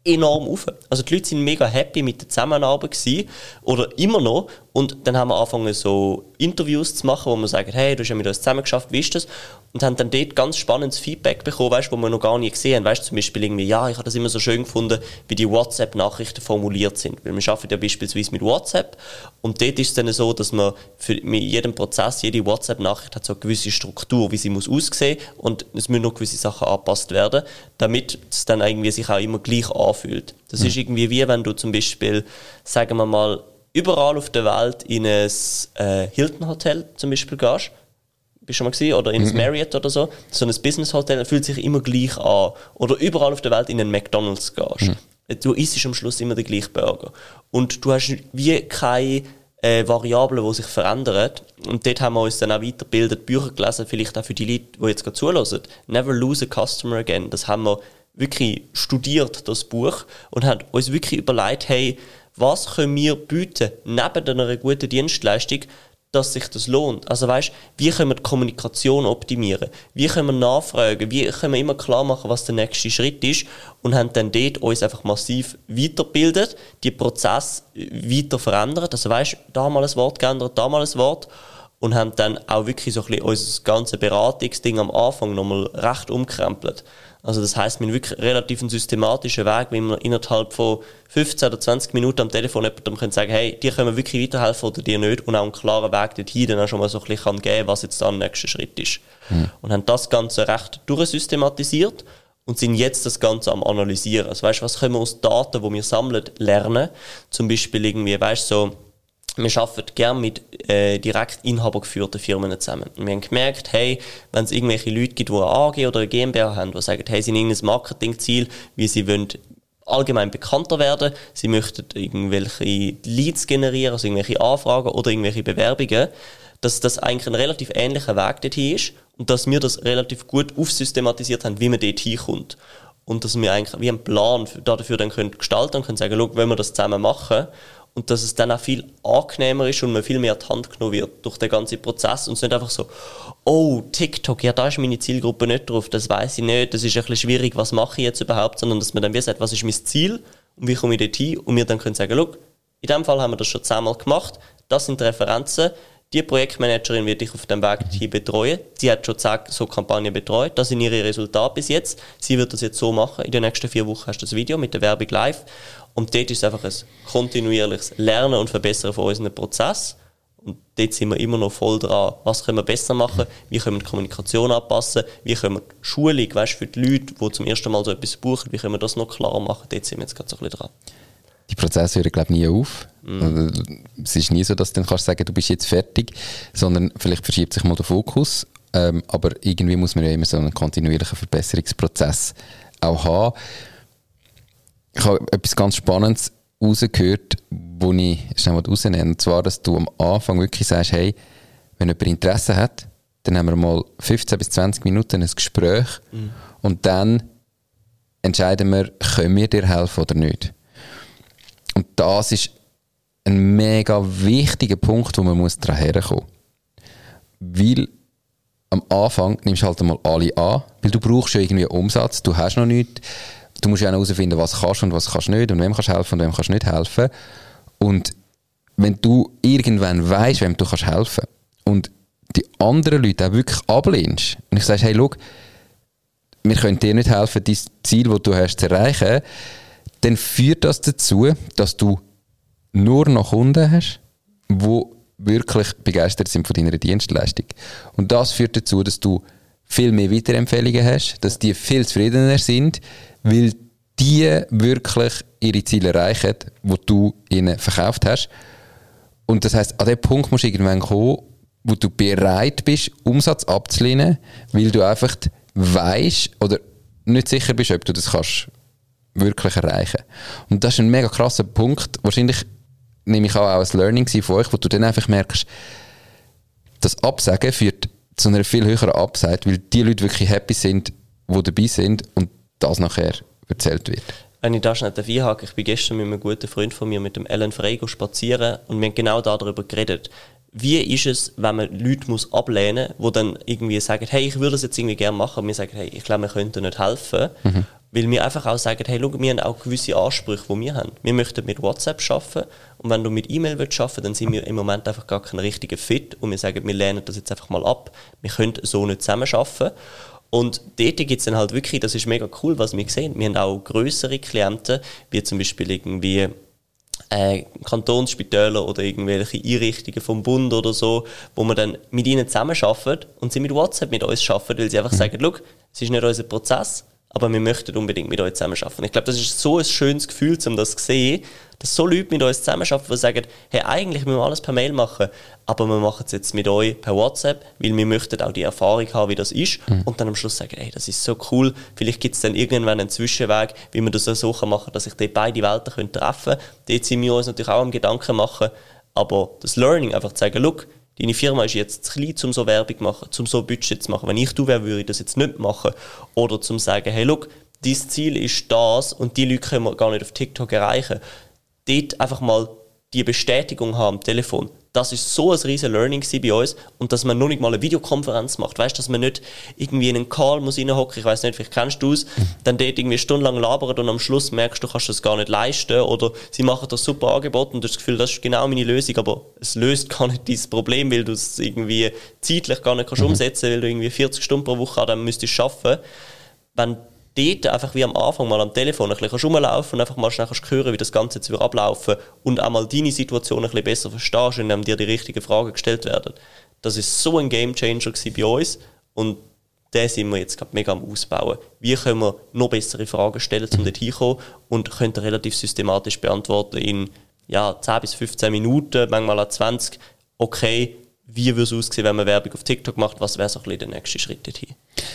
enorm auf. Also die Leute sind mega happy mit der Zusammenarbeit gewesen, oder immer noch. Und dann haben wir angefangen, so Interviews zu machen, wo wir sagen, hey, du hast ja mit uns zusammen geschafft, wie ist das? Und haben dann dort ganz spannendes Feedback bekommen, weißt, wo wir noch gar nicht gesehen haben. Weißt, zum Beispiel irgendwie, ja, ich habe das immer so schön gefunden, wie die WhatsApp-Nachrichten formuliert sind. Weil wir arbeiten ja beispielsweise mit WhatsApp und dort ist es dann so, dass man für mit jedem Prozess, jede WhatsApp-Nachricht hat so eine gewisse Struktur, wie sie muss aussehen, und es müssen noch gewisse Sachen angepasst werden, damit es dann irgendwie sich auch immer gleich anfühlt. Das mhm. ist irgendwie wie wenn du zum Beispiel, sagen wir mal, überall auf der Welt in ein äh, Hilton-Hotel zum Beispiel gehst, bist du schon mal gesehen, oder in ein mhm. Marriott oder so, so ein Business-Hotel, fühlt sich immer gleich an. Oder überall auf der Welt in einen McDonalds gehst. Mhm. Du isst am Schluss immer den gleichen Burger. Und du hast wie keine äh, Variablen, die sich verändern. Und dort haben wir uns dann auch weitergebildet, Bücher gelesen, vielleicht auch für die Leute, die jetzt gerade zuhören. Never lose a customer again. Das haben wir wirklich studiert, das Buch, und haben uns wirklich überlegt, hey, was können wir bieten, neben einer guten Dienstleistung, dass sich das lohnt. Also weißt, wie können wir die Kommunikation optimieren? Wie können wir nachfragen? Wie können wir immer klar machen, was der nächste Schritt ist? Und haben dann dort uns einfach massiv weitergebildet, die Prozesse weiter verändert. Also weißt, da mal ein Wort geändert, da mal ein Wort. Und haben dann auch wirklich so ein bisschen unser ganzes Beratungsding am Anfang nochmal recht umkrempelt. Also das heisst, wir haben wirklich relativ einen systematischen Weg, wie wir innerhalb von fünfzehn oder zwanzig Minuten am Telefon jemandem können sagen, hey, dir können wir wirklich weiterhelfen oder dir nicht, und auch einen klaren Weg dorthin dann auch schon mal so ein bisschen geben kann, was jetzt dann der nächste Schritt ist. Mhm. Und haben das Ganze recht durchsystematisiert und sind jetzt das Ganze am Analysieren. Also weißt, was können wir aus Daten, die wir sammeln, lernen? Zum Beispiel irgendwie, weißt so, wir arbeiten gerne mit äh, direkt inhabergeführten Firmen zusammen. Und wir haben gemerkt, hey, wenn es irgendwelche Leute gibt, die eine A G oder eine GmbH haben, die sagen, hey, sie haben irgendein Marketingziel, wie sie wollen allgemein bekannter werden, sie möchten irgendwelche Leads generieren, also irgendwelche Anfragen oder irgendwelche Bewerbungen, dass das eigentlich ein relativ ähnlicher Weg dorthin ist und dass wir das relativ gut aufsystematisiert haben, wie man dort hinkommt. Und dass wir eigentlich wie einen Plan dafür dann können gestalten und können sagen, schau, wenn wir das zusammen machen, und dass es dann auch viel angenehmer ist und man viel mehr an die Hand genommen wird durch den ganzen Prozess. Und es ist nicht einfach so, oh, TikTok, ja, da ist meine Zielgruppe nicht drauf, das weiss ich nicht, das ist ein bisschen schwierig, was mache ich jetzt überhaupt, sondern dass man dann wie sagt, was ist mein Ziel und wie komme ich dort hin, und wir dann können sagen, schau, in diesem Fall haben wir das schon zehnmal gemacht, das sind die Referenzen, die Projektmanagerin wird dich auf dem Weg dorthin betreuen, sie hat schon zehn so Kampagnen betreut, das sind ihre Resultate bis jetzt, sie wird das jetzt so machen, in den nächsten vier Wochen hast du das Video mit der Werbung live. Und dort ist es einfach ein kontinuierliches Lernen und Verbessern von unserem Prozess. Und dort sind wir immer noch voll dran. Was können wir besser machen? Wie können wir die Kommunikation anpassen? Wie können wir die Schulung, weißt, für die Leute, die zum ersten Mal so etwas buchen, wie können wir das noch klarer machen? Dort sind wir jetzt gerade so ein bisschen dran. Die Prozesse hören, glaube ich, nie auf. Mm. Es ist nie so, dass du dann kannst sagen, du bist jetzt fertig, sondern vielleicht verschiebt sich mal der Fokus. Ähm, aber irgendwie muss man ja immer so einen kontinuierlichen Verbesserungsprozess auch haben. Ich habe etwas ganz Spannendes rausgehört, das ich schnell mal rausnehme. Und zwar, dass du am Anfang wirklich sagst, hey, wenn jemand Interesse hat, dann haben wir mal fünfzehn bis zwanzig Minuten ein Gespräch mhm. und dann entscheiden wir, können wir dir helfen oder nicht. Und das ist ein mega wichtiger Punkt, wo man muss daran herkommen muss. Weil am Anfang nimmst du halt einmal alle an, weil du brauchst ja irgendwie Umsatz, du hast noch nichts. Du musst ja auch herausfinden, was kannst und was kannst nicht und wem kannst helfen und wem kannst nicht helfen. Und wenn du irgendwann weißt, wem du kannst helfen und die anderen Leute auch wirklich ablehnst und ich sage, hey, schau, wir können dir nicht helfen, dein Ziel, das du hast, zu erreichen, dann führt das dazu, dass du nur noch Kunden hast, die wirklich begeistert sind von deiner Dienstleistung. Und das führt dazu, dass du viel mehr Weiterempfehlungen hast, dass die viel zufriedener sind, weil die wirklich ihre Ziele erreichen, die du ihnen verkauft hast. Und das heisst, an dem Punkt musst du irgendwann kommen, wo du bereit bist, Umsatz abzulehnen, weil du einfach weisst oder nicht sicher bist, ob du das kannst wirklich erreichen. Und das ist ein mega krasser Punkt. Wahrscheinlich nehme ich auch als Learning von euch, wo du dann einfach merkst, das Absagen führt zu einer viel höheren Upside, weil die Leute wirklich happy sind, die dabei sind und das nachher erzählt wird. Wenn ich da schnell einhake, ich bin gestern mit einem guten Freund von mir, mit dem Alan Frey, spazieren und wir haben genau darüber geredet. Wie ist es, wenn man Leute muss ablehnen muss, die dann irgendwie sagen, hey, ich würde das jetzt irgendwie gerne machen, und wir sagen, hey, ich glaube, wir könnten nicht helfen. Mhm. Weil wir einfach auch sagen, hey, schau, wir haben auch gewisse Ansprüche, die wir haben. Wir möchten mit WhatsApp arbeiten und wenn du mit E-Mail willst arbeiten, dann sind wir im Moment einfach gar kein richtiger Fit und wir sagen, wir lehnen das jetzt einfach mal ab. Wir können so nicht zusammen arbeiten. Und dort gibt es dann halt wirklich, das ist mega cool, was wir sehen. Wir haben auch grössere Klienten, wie zum Beispiel irgendwie äh, Kantonsspitäler oder irgendwelche Einrichtungen vom Bund oder so, wo wir dann mit ihnen zusammenarbeiten und sie mit WhatsApp mit uns arbeiten, weil sie einfach sagen, schau, es ist nicht unser Prozess, aber wir möchten unbedingt mit euch zusammenarbeiten. Ich glaube, das ist so ein schönes Gefühl, um das zu sehen, dass so Leute mit uns zusammenarbeiten, die sagen, hey, eigentlich müssen wir alles per Mail machen, aber wir machen es jetzt mit euch per WhatsApp, weil wir möchten auch die Erfahrung haben, wie das ist. Mhm. Und dann am Schluss sagen, hey, das ist so cool, vielleicht gibt es dann irgendwann einen Zwischenweg, wie wir das so machen kann, dass sich dort beide Welten können treffen können. Dort sind wir uns natürlich auch am Gedanken machen, aber das Learning, einfach zu sagen, look, deine Firma ist jetzt zu klein, um so Werbung zu machen, um so Budget zu machen. Wenn ich du wäre, würde ich das jetzt nicht machen. Oder zum sagen, hey, look, dein Ziel ist das und die Leute können wir gar nicht auf TikTok erreichen. Dort einfach mal die Bestätigung haben am Telefon. Das ist so ein riesen Learning bei uns und dass man noch nicht mal eine Videokonferenz macht. Weißt du, dass man nicht irgendwie in einen Call muss reinhocken, ich weiss nicht, vielleicht kennst du es, dann dort irgendwie stundenlang labert und am Schluss merkst du, kannst das gar nicht leisten oder sie machen das super Angebot und du hast das Gefühl, das ist genau meine Lösung, aber es löst gar nicht dieses Problem, weil du es irgendwie zeitlich gar nicht kannst mhm. umsetzen, weil du irgendwie vierzig Stunden pro Woche an dem müsstest arbeiten. Wenn dort einfach wie am Anfang mal am Telefon ein bisschen rumlaufen und einfach mal schnell hören, wie das Ganze jetzt ablaufen und auch mal deine Situation ein bisschen besser verstehst, indem dir die richtigen Fragen gestellt werden. Das ist so ein Gamechanger bei uns und den sind wir jetzt gerade mega am Ausbauen. Wie können wir noch bessere Fragen stellen, um dort hinzukommen und können relativ systematisch beantworten in ja, zehn bis fünfzehn Minuten, manchmal auch zwanzig. Okay, wie würde es aussehen, wenn man Werbung auf TikTok macht? Was wäre so ein bisschen der nächste Schritt dorthin?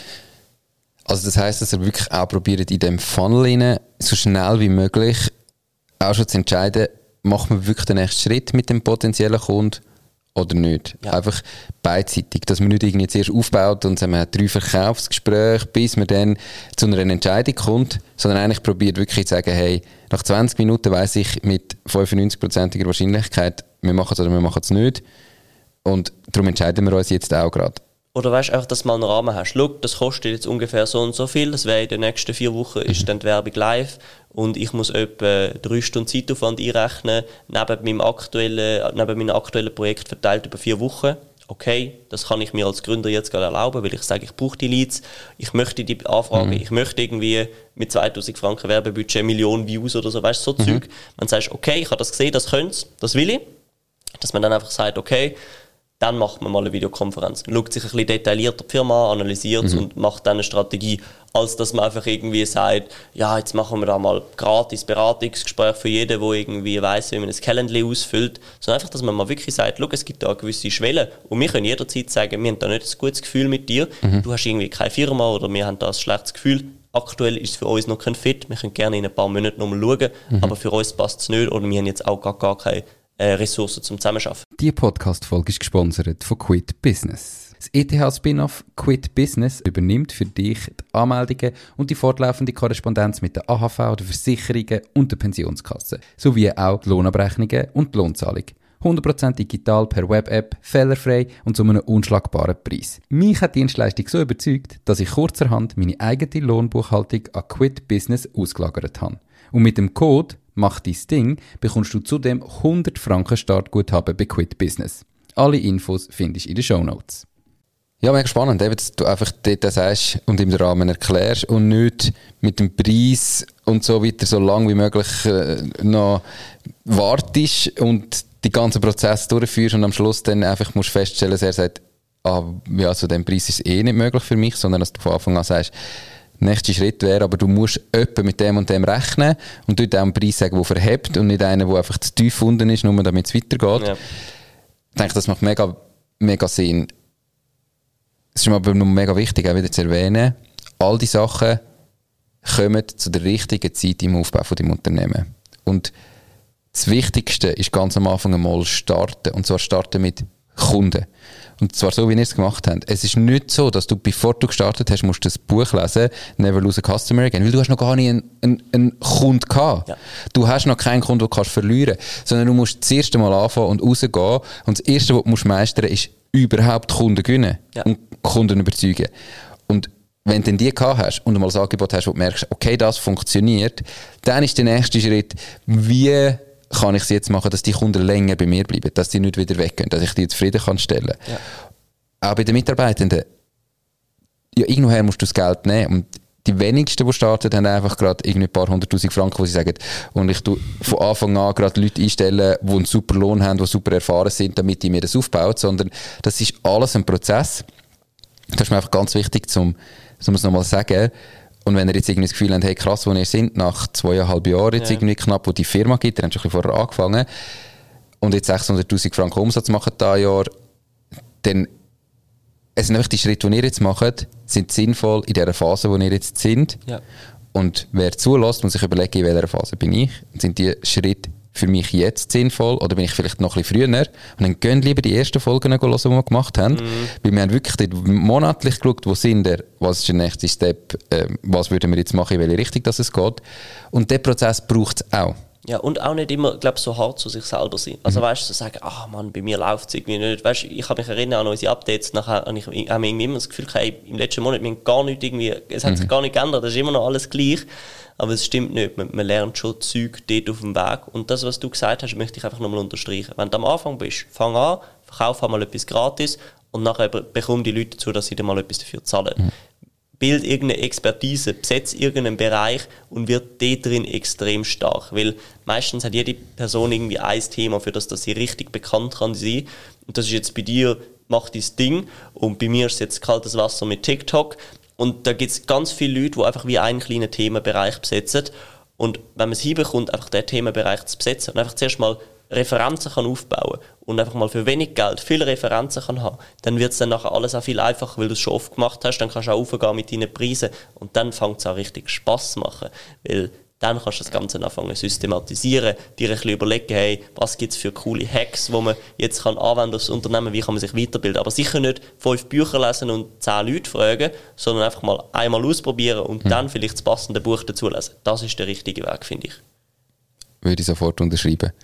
Also das heisst, dass ihr wirklich auch probiert, in diesem Funnel rein, so schnell wie möglich auch schon zu entscheiden, macht man wirklich den nächsten Schritt mit dem potenziellen Kunden oder nicht. Ja. Einfach beidseitig, dass man nicht irgendwie zuerst aufbaut und man hat drei Verkaufsgespräche, bis man dann zu einer Entscheidung kommt, sondern eigentlich probiert wirklich zu sagen, hey, nach zwanzig Minuten weiss ich mit fünfundneunzig-prozentiger Wahrscheinlichkeit, wir machen es oder wir machen es nicht. Und darum entscheiden wir uns jetzt auch gerade. Oder weißt du, einfach, dass du mal einen Rahmen hast. Schau, das kostet jetzt ungefähr so und so viel. Das wäre in den nächsten vier Wochen ist dann die Werbung live. Und ich muss etwa drei Stunden Zeitaufwand einrechnen, neben meinem aktuellen, neben meinem aktuellen Projekt verteilt über vier Wochen. Okay, das kann ich mir als Gründer jetzt gerade erlauben, weil ich sage, ich brauche die Leads, ich möchte die Anfrage, mhm. ich möchte irgendwie mit zweitausend Franken Werbebudget eine Million Views oder so, weißt du, so mhm. Zeug. Wenn du sagst, okay, ich habe das gesehen, das könnt's, das will ich. Dass man dann einfach sagt, okay, dann macht man mal eine Videokonferenz. Man schaut sich ein bisschen detaillierter die Firma an, analysiert es mhm. und macht dann eine Strategie, als dass man einfach irgendwie sagt, ja, jetzt machen wir da mal gratis Beratungsgespräch für jeden, der irgendwie weiss, wie man ein Calendly ausfüllt. Sondern einfach, dass man mal wirklich sagt, schau, es gibt da eine gewisse Schwelle und wir können jederzeit sagen, wir haben da nicht ein gutes Gefühl mit dir, mhm. du hast irgendwie keine Firma oder wir haben da ein schlechtes Gefühl. Aktuell ist es für uns noch kein Fit, wir können gerne in ein paar Monaten nochmal schauen, mhm. aber für uns passt es nicht oder wir haben jetzt auch gar, gar keine Ressourcen zum Zusammenarbeiten. Die Podcast-Folge ist gesponsert von Quit Business. Das E T H-Spin-Off Quit Business übernimmt für dich die Anmeldungen und die fortlaufende Korrespondenz mit der A H V, der Versicherungen und der Pensionskasse, sowie auch die Lohnabrechnungen und die Lohnzahlung. hundert Prozent digital per Web-App, fehlerfrei und zu einem unschlagbaren Preis. Mich hat die Dienstleistung so überzeugt, dass ich kurzerhand meine eigene Lohnbuchhaltung an Quit Business ausgelagert habe. Und mit dem Code «Mach dein Ding» bekommst du zudem hundert Franken Startguthaben bei Quit Business. Alle Infos findest du in den Shownotes. Ja, mega spannend, eben, dass du einfach dort das sagst und im Rahmen erklärst und nicht mit dem Preis und so weiter so lange wie möglich äh, noch wartest und die ganzen Prozesse durchführst und am Schluss dann einfach musst feststellen, dass er sagt, ah, ja, zu dem Preis ist es eh nicht möglich für mich, sondern dass du von Anfang an sagst, nächster Schritt wäre, aber du musst öppe mit dem und dem rechnen und dort auch einen Preis sagen, der verhebt und nicht einen, der einfach zu tief unten ist, nur damit es weitergeht. Ja. Ich denke, das macht mega, mega Sinn. Es ist mir aber noch mega wichtig, auch wieder zu erwähnen, all die Sachen kommen zu der richtigen Zeit im Aufbau von deinem Unternehmen. Und das Wichtigste ist ganz am Anfang einmal starten. Und zwar starten mit Kunden. Und zwar so, wie ihr es gemacht habt. Es ist nicht so, dass du, bevor du gestartet hast, musst das Buch lesen, Never Lose a Customer Again, weil du hast noch gar nicht einen, einen, einen Kunden gehabt. Ja. Du hast noch keinen Kunden, den du kannst verlieren kannst, sondern du musst das erste Mal anfangen und rausgehen. Und das Erste, was du musst meistern musst, ist überhaupt Kunden gewinnen ja. und Kunden überzeugen. Und wenn du dann die gehabt hast und mal ein Angebot hast, wo du merkst, okay, das funktioniert, dann ist der nächste Schritt, wie kann ich es jetzt machen, dass die Kunden länger bei mir bleiben, dass die nicht wieder weggehen, dass ich die zufrieden kann stellen. Ja. Auch bei den Mitarbeitenden, ja, irgendwoher musst du das Geld nehmen. Und die wenigsten, die starten, haben einfach gerade irgendwie ein paar hunderttausend Franken, wo sie sagen, und ich tue von Anfang an gerade Leute einstellen, die einen super Lohn haben, die super erfahren sind, damit die mir das aufbauen, sondern das ist alles ein Prozess. Das ist mir einfach ganz wichtig, um es nochmal zu sagen. Und wenn ihr jetzt irgendwie das Gefühl habt, hey krass, wo ihr seid, nach zweieinhalb Jahren jetzt ja. irgendwie knapp, wo die Firma gibt, ihr habt schon ein bisschen vorher angefangen, und jetzt sechshunderttausend Franken Umsatz machen da Jahr, dann es sind einfach die Schritte, die ihr jetzt macht, sind sinnvoll in der Phase, wo ihr jetzt sind. Ja. Und wer zulässt, muss sich überlegen, in welcher Phase bin ich. Und sind die Schritte für mich jetzt sinnvoll oder bin ich vielleicht noch ein bisschen früher? Und dann gehen lieber die ersten Folgen hören, die wir gemacht haben. Mhm. Weil wir haben wirklich dort monatlich geschaut, wo sind wir, was ist der nächste Step, äh, was würden wir jetzt machen, in welche Richtung das es geht. Und diesen Prozess braucht es auch. Ja, und auch nicht immer, glaube so hart zu sich selber sein. Also mhm. weißt du, so sagen, ah Mann, bei mir läuft es irgendwie nicht. Weißt, ich kann mich erinnern an unsere Updates, nachher habe ich, hab ich irgendwie immer das Gefühl, hey, im letzten Monat, wir haben gar nicht irgendwie, es hat sich mhm. gar nicht geändert, das ist immer noch alles gleich. Aber es stimmt nicht, man, man lernt schon Zeug dort auf dem Weg. Und das, was du gesagt hast, möchte ich einfach nochmal unterstreichen. Wenn du am Anfang bist, fang an, verkauf einmal etwas gratis und nachher bekomm die Leute dazu, dass sie dir mal etwas dafür zahlen. Mhm. Bild irgendeine Expertise, besetz irgendeinen Bereich und wird dort drin extrem stark. Weil meistens hat jede Person irgendwie ein Thema, für das dass sie richtig bekannt kann sein. Und das ist jetzt bei dir, mach dein Ding. Und bei mir ist es jetzt kaltes Wasser mit TikTok. Und da gibt es ganz viele Leute, die einfach wie einen kleinen Themenbereich besetzen. Und wenn man es hinbekommt, einfach diesen Themenbereich zu besetzen und einfach zuerst mal Referenzen kann aufbauen und einfach mal für wenig Geld viele Referenzen kann haben, dann wird es dann nachher alles auch viel einfacher, weil du es schon oft gemacht hast, dann kannst du auch aufgehen mit deinen Preisen und dann fängt es auch richtig Spass zu machen, weil dann kannst du das Ganze anfangen zu systematisieren, dir ein bisschen überlegen, hey, was gibt es für coole Hacks, die man jetzt kann anwenden aufs Unternehmen, wie kann man sich weiterbilden, aber sicher nicht fünf Bücher lesen und zehn Leute fragen, sondern einfach mal einmal ausprobieren und mhm. dann vielleicht das passende Buch dazu lesen. Das ist der richtige Weg, finde ich. Würde ich sofort unterschreiben.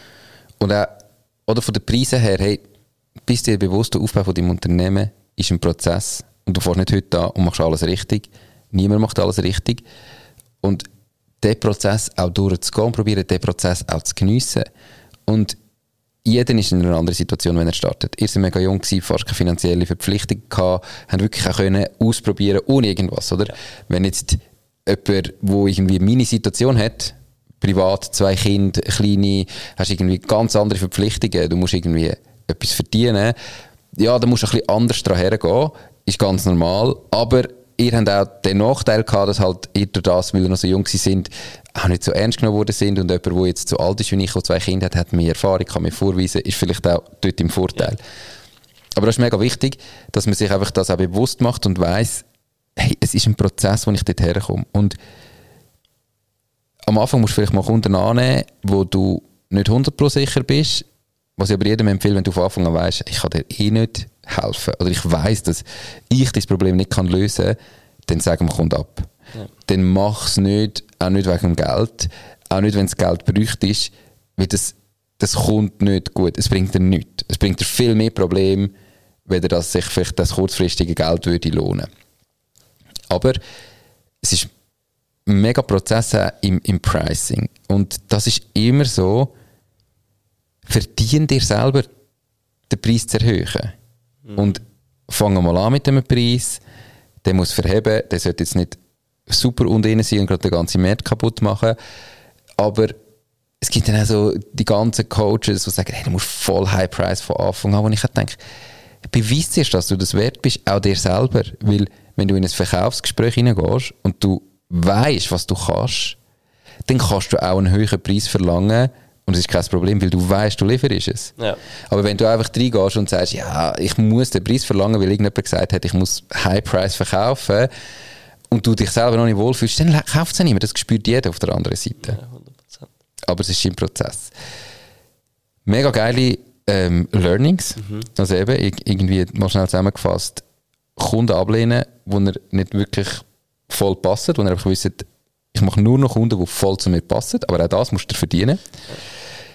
Und auch, oder von den Preisen her, hey, bist dir bewusst, der Aufbau von deinem Unternehmen ist ein Prozess und du fährst nicht heute an und machst alles richtig. Niemand macht alles richtig. Und diesen Prozess auch durchzugehen und probieren, diesen Prozess auch zu geniessen. Und jeder ist in einer anderen Situation, wenn er startet. Ihr seid mega jung gewesen, fast keine finanzielle Verpflichtung gehabt, haben wirklich auch können ausprobieren ohne irgendwas, oder? Ja. Wenn jetzt jemand, der irgendwie meine Situation hat, privat, zwei Kinder, kleine, hast irgendwie ganz andere Verpflichtungen, du musst irgendwie etwas verdienen, ja, da musst du ein bisschen anders dran hergehen, ist ganz normal, aber ihr habt auch den Nachteil gehabt, dass halt ihr durch das, weil ihr noch so jung sind, auch nicht so ernst genommen worden sind und jemand, der jetzt so alt ist wie ich, der zwei Kinder hat, hat mehr Erfahrung, kann mir vorweisen, ist vielleicht auch dort im Vorteil. Ja. Aber das ist mega wichtig, dass man sich einfach das auch bewusst macht und weiss, hey, es ist ein Prozess, wo ich dort herkomme. Und am Anfang musst du vielleicht mal Kunden annehmen, wo du nicht hundert Prozent sicher bist, was ich aber jedem empfehle, wenn du von Anfang an weisst, ich kann dir eh nicht helfen oder ich weiss, dass ich das Problem nicht kann lösen kann, dann sag dem Kunden ab. Ja. Dann mach es nicht, auch nicht wegen dem Geld, auch nicht, wenn das Geld berüchtigt ist, weil das, das kommt nicht gut, es bringt dir nichts. Es bringt dir viel mehr Probleme, weder dass sich vielleicht das kurzfristige Geld würde lohnen. Aber es ist mega Prozesse im, im Pricing. Und das ist immer so, verdien dir selber den Preis zu erhöhen. Mhm. Und fangen wir mal an mit dem Preis, der muss verheben, der sollte jetzt nicht super unten sein und gerade den ganzen Markt kaputt machen. Aber es gibt dann auch so die ganzen Coaches, die sagen, hey, du musst voll High Price von Anfang an. Und ich denke, beweis dir, dass du das wert bist, auch dir selber. Weil wenn du in ein Verkaufsgespräch hineingehst und du weisst, was du kannst, dann kannst du auch einen höheren Preis verlangen und es ist kein Problem, weil du weisst, du lieferst es. Ja. Aber wenn du einfach reingehst und sagst, ja, ich muss den Preis verlangen, weil irgendjemand gesagt hat, ich muss High Price verkaufen und du dich selber noch nicht wohlfühlst, dann kauft es ja niemand. Das spürt jeder auf der anderen Seite. Ja, hundert Prozent. Aber es ist ein Prozess. Mega geile ähm, Learnings. Mhm. Also eben, irgendwie mal schnell zusammengefasst, Kunden ablehnen, wo er nicht wirklich voll passen, wo er einfach wisst, ich mache nur noch Kunden, die voll zu mir passen, aber auch das musst du verdienen.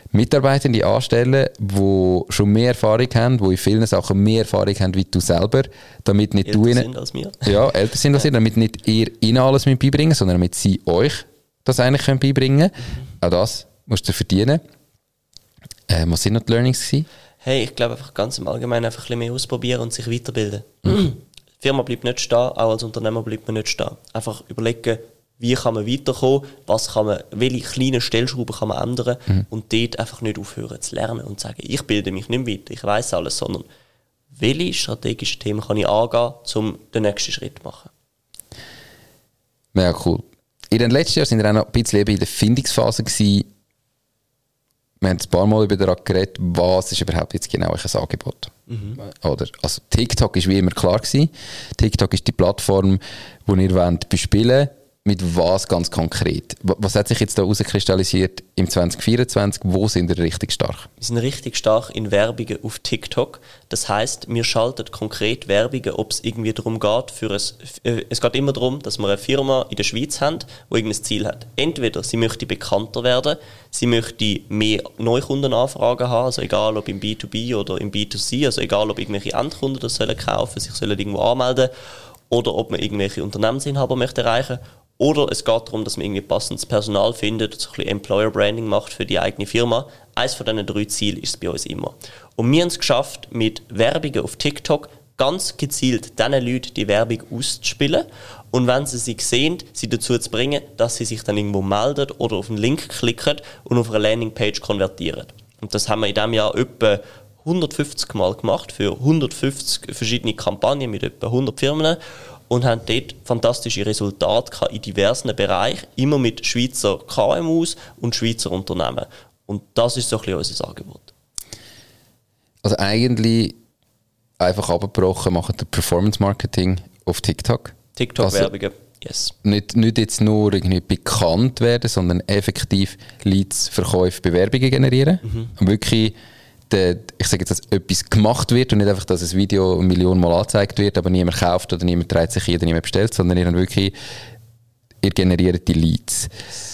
Mitarbeitende anstellen, die schon mehr Erfahrung haben, die in vielen Sachen mehr Erfahrung haben wie du selber, damit nicht älter du ihnen... sind als wir. Ja, älter sind als ihr, damit nicht ihr ihnen alles beibringen müsst, sondern damit sie euch das eigentlich können beibringen können. Mhm. Auch das musst du verdienen. Äh, was sind noch die Learnings gewesen? Hey, ich glaube einfach ganz im Allgemeinen einfach ein bisschen mehr ausprobieren und sich weiterbilden. Mhm. Die Firma bleibt nicht stehen, auch als Unternehmer bleibt man nicht stehen. Einfach überlegen, wie kann man weiterkommen, was kann man, welche kleinen Stellschrauben kann man ändern mhm. und dort einfach nicht aufhören zu lernen und sagen, ich bilde mich nicht weiter, ich weiss alles, sondern welche strategischen Themen kann ich angehen, um den nächsten Schritt zu machen. Ja, cool. In den letzten Jahren waren wir auch noch ein bisschen in der Findungsphase gewesen. Wir haben ein paar Mal über daran geredet, was ist überhaupt jetzt genau ein Angebot. Mhm. Oder, also TikTok war wie immer klar gewesen. TikTok ist die Plattform, die ihr wollt bespielen wollt. Mit was ganz konkret? Was hat sich jetzt da herauskristallisiert im zwanzig vierundzwanzig? Wo sind wir richtig stark? Wir sind richtig stark in Werbungen auf TikTok. Das heisst, wir schalten konkret Werbungen, ob es irgendwie darum geht, für ein, äh, es geht immer darum, dass wir eine Firma in der Schweiz haben, die irgendein Ziel hat. Entweder sie möchte bekannter werden, sie möchte mehr Neukundenanfragen haben, also egal ob im B zwei B oder im B zwei C, also egal ob irgendwelche Endkunden das sollen kaufen, sich sollen irgendwo anmelden, oder ob man irgendwelche Unternehmensinhaber möchte erreichen. Oder es geht darum, dass man irgendwie passendes Personal findet, so ein bisschen Employer Branding macht für die eigene Firma. Eines von diesen drei Zielen ist es bei uns immer. Und wir haben es geschafft, mit Werbungen auf TikTok ganz gezielt diesen Leuten die Werbung auszuspielen. Und wenn sie sie sehen, sie dazu zu bringen, dass sie sich dann irgendwo melden oder auf einen Link klicken und auf eine Landingpage konvertieren. Und das haben wir in diesem Jahr etwa hundertfünfzig Mal gemacht für hundertfünfzig verschiedene Kampagnen mit etwa hundert Firmen. Und haben dort fantastische Resultate in diversen Bereichen, immer mit Schweizer K M Us und Schweizer Unternehmen. Und das ist so ein bisschen unser Angebot. Also eigentlich einfach abgebrochen machen der Performance Marketing auf TikTok. TikTok-Werbungen, also yes. Nicht, nicht jetzt nur irgendwie bekannt werden, sondern effektiv Leads, Verkäufe, Bewerbungen generieren. Mhm. Und wirklich... Der, ich sage jetzt, dass etwas gemacht wird und nicht einfach, dass ein Video eine Million Mal angezeigt wird, aber niemand kauft oder niemand dreht sich ein oder niemand bestellt, sondern ihr dann wirklich, ihr generiert die Leads.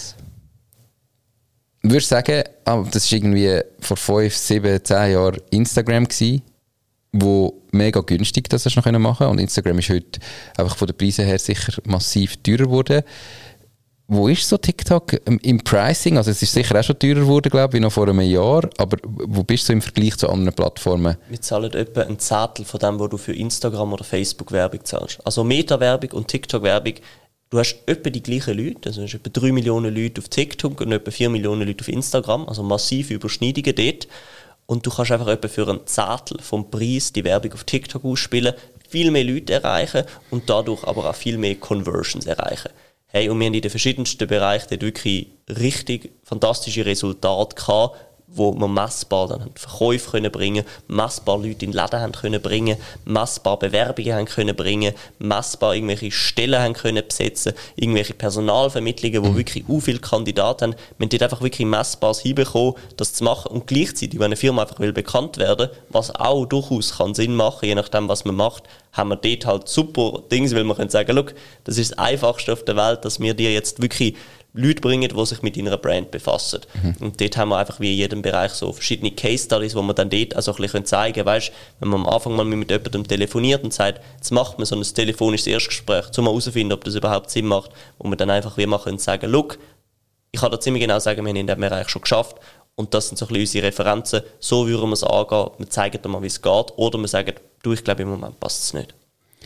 Ich würde sagen, das war irgendwie vor fünf, sieben, zehn Jahren Instagram gewesen, wo mega günstig das hast noch machen können. Und Instagram ist heute einfach von den Preisen her sicher massiv teurer geworden. Wo ist so TikTok im Pricing? Also es ist sicher auch schon teurer geworden, glaube ich, wie noch vor einem Jahr. Aber wo bist du im Vergleich zu anderen Plattformen? Wir zahlen etwa ein Zehntel von dem, was du für Instagram oder Facebook Werbung zahlst. Also Meta-Werbung und TikTok-Werbung, du hast etwa die gleichen Leute. Also du hast etwa drei Millionen Leute auf TikTok und etwa vier Millionen Leute auf Instagram. Also massive Überschneidungen dort. Und du kannst einfach etwa für ein Zehntel vom Preis die Werbung auf TikTok ausspielen, viel mehr Leute erreichen und dadurch aber auch viel mehr Conversions erreichen. Hey, und wir haben in den verschiedensten Bereichen dort wirklich richtig fantastische Resultate gehabt, wo wir messbar dann Verkäufe können bringen, messbar Leute in den Läden haben können bringen, messbar Bewerbungen haben können bringen, messbar irgendwelche Stellen haben können besetzen, irgendwelche Personalvermittlungen, wo mhm. wirklich u viele Kandidaten haben. Wir haben dort einfach wirklich messbares hinbekommen, das zu machen. Und gleichzeitig, wenn eine Firma einfach will bekannt werden, was auch durchaus kann Sinn machen, je nachdem, was man macht, haben wir dort halt super Dinge, weil wir können sagen, look, das ist das Einfachste auf der Welt, dass wir dir jetzt wirklich Leute bringen, die sich mit ihrer Brand befassen. Mhm. Und dort haben wir einfach wie in jedem Bereich so verschiedene Case Studies, wo wir dann dort also ein bisschen zeigen können. Weißt, wenn man am Anfang mal mit jemandem telefoniert und sagt, jetzt macht man so ein telefonisches Erstgespräch, um herauszufinden, ob das überhaupt Sinn macht, wo wir dann einfach wie machen und sagen, look, ich kann da ziemlich genau sagen, wir haben in diesem Bereich schon geschafft und das sind so ein bisschen unsere Referenzen. So würden wir es angehen, wir zeigen dir mal, wie es geht, oder wir sagen, du, ich glaube, im Moment passt es nicht.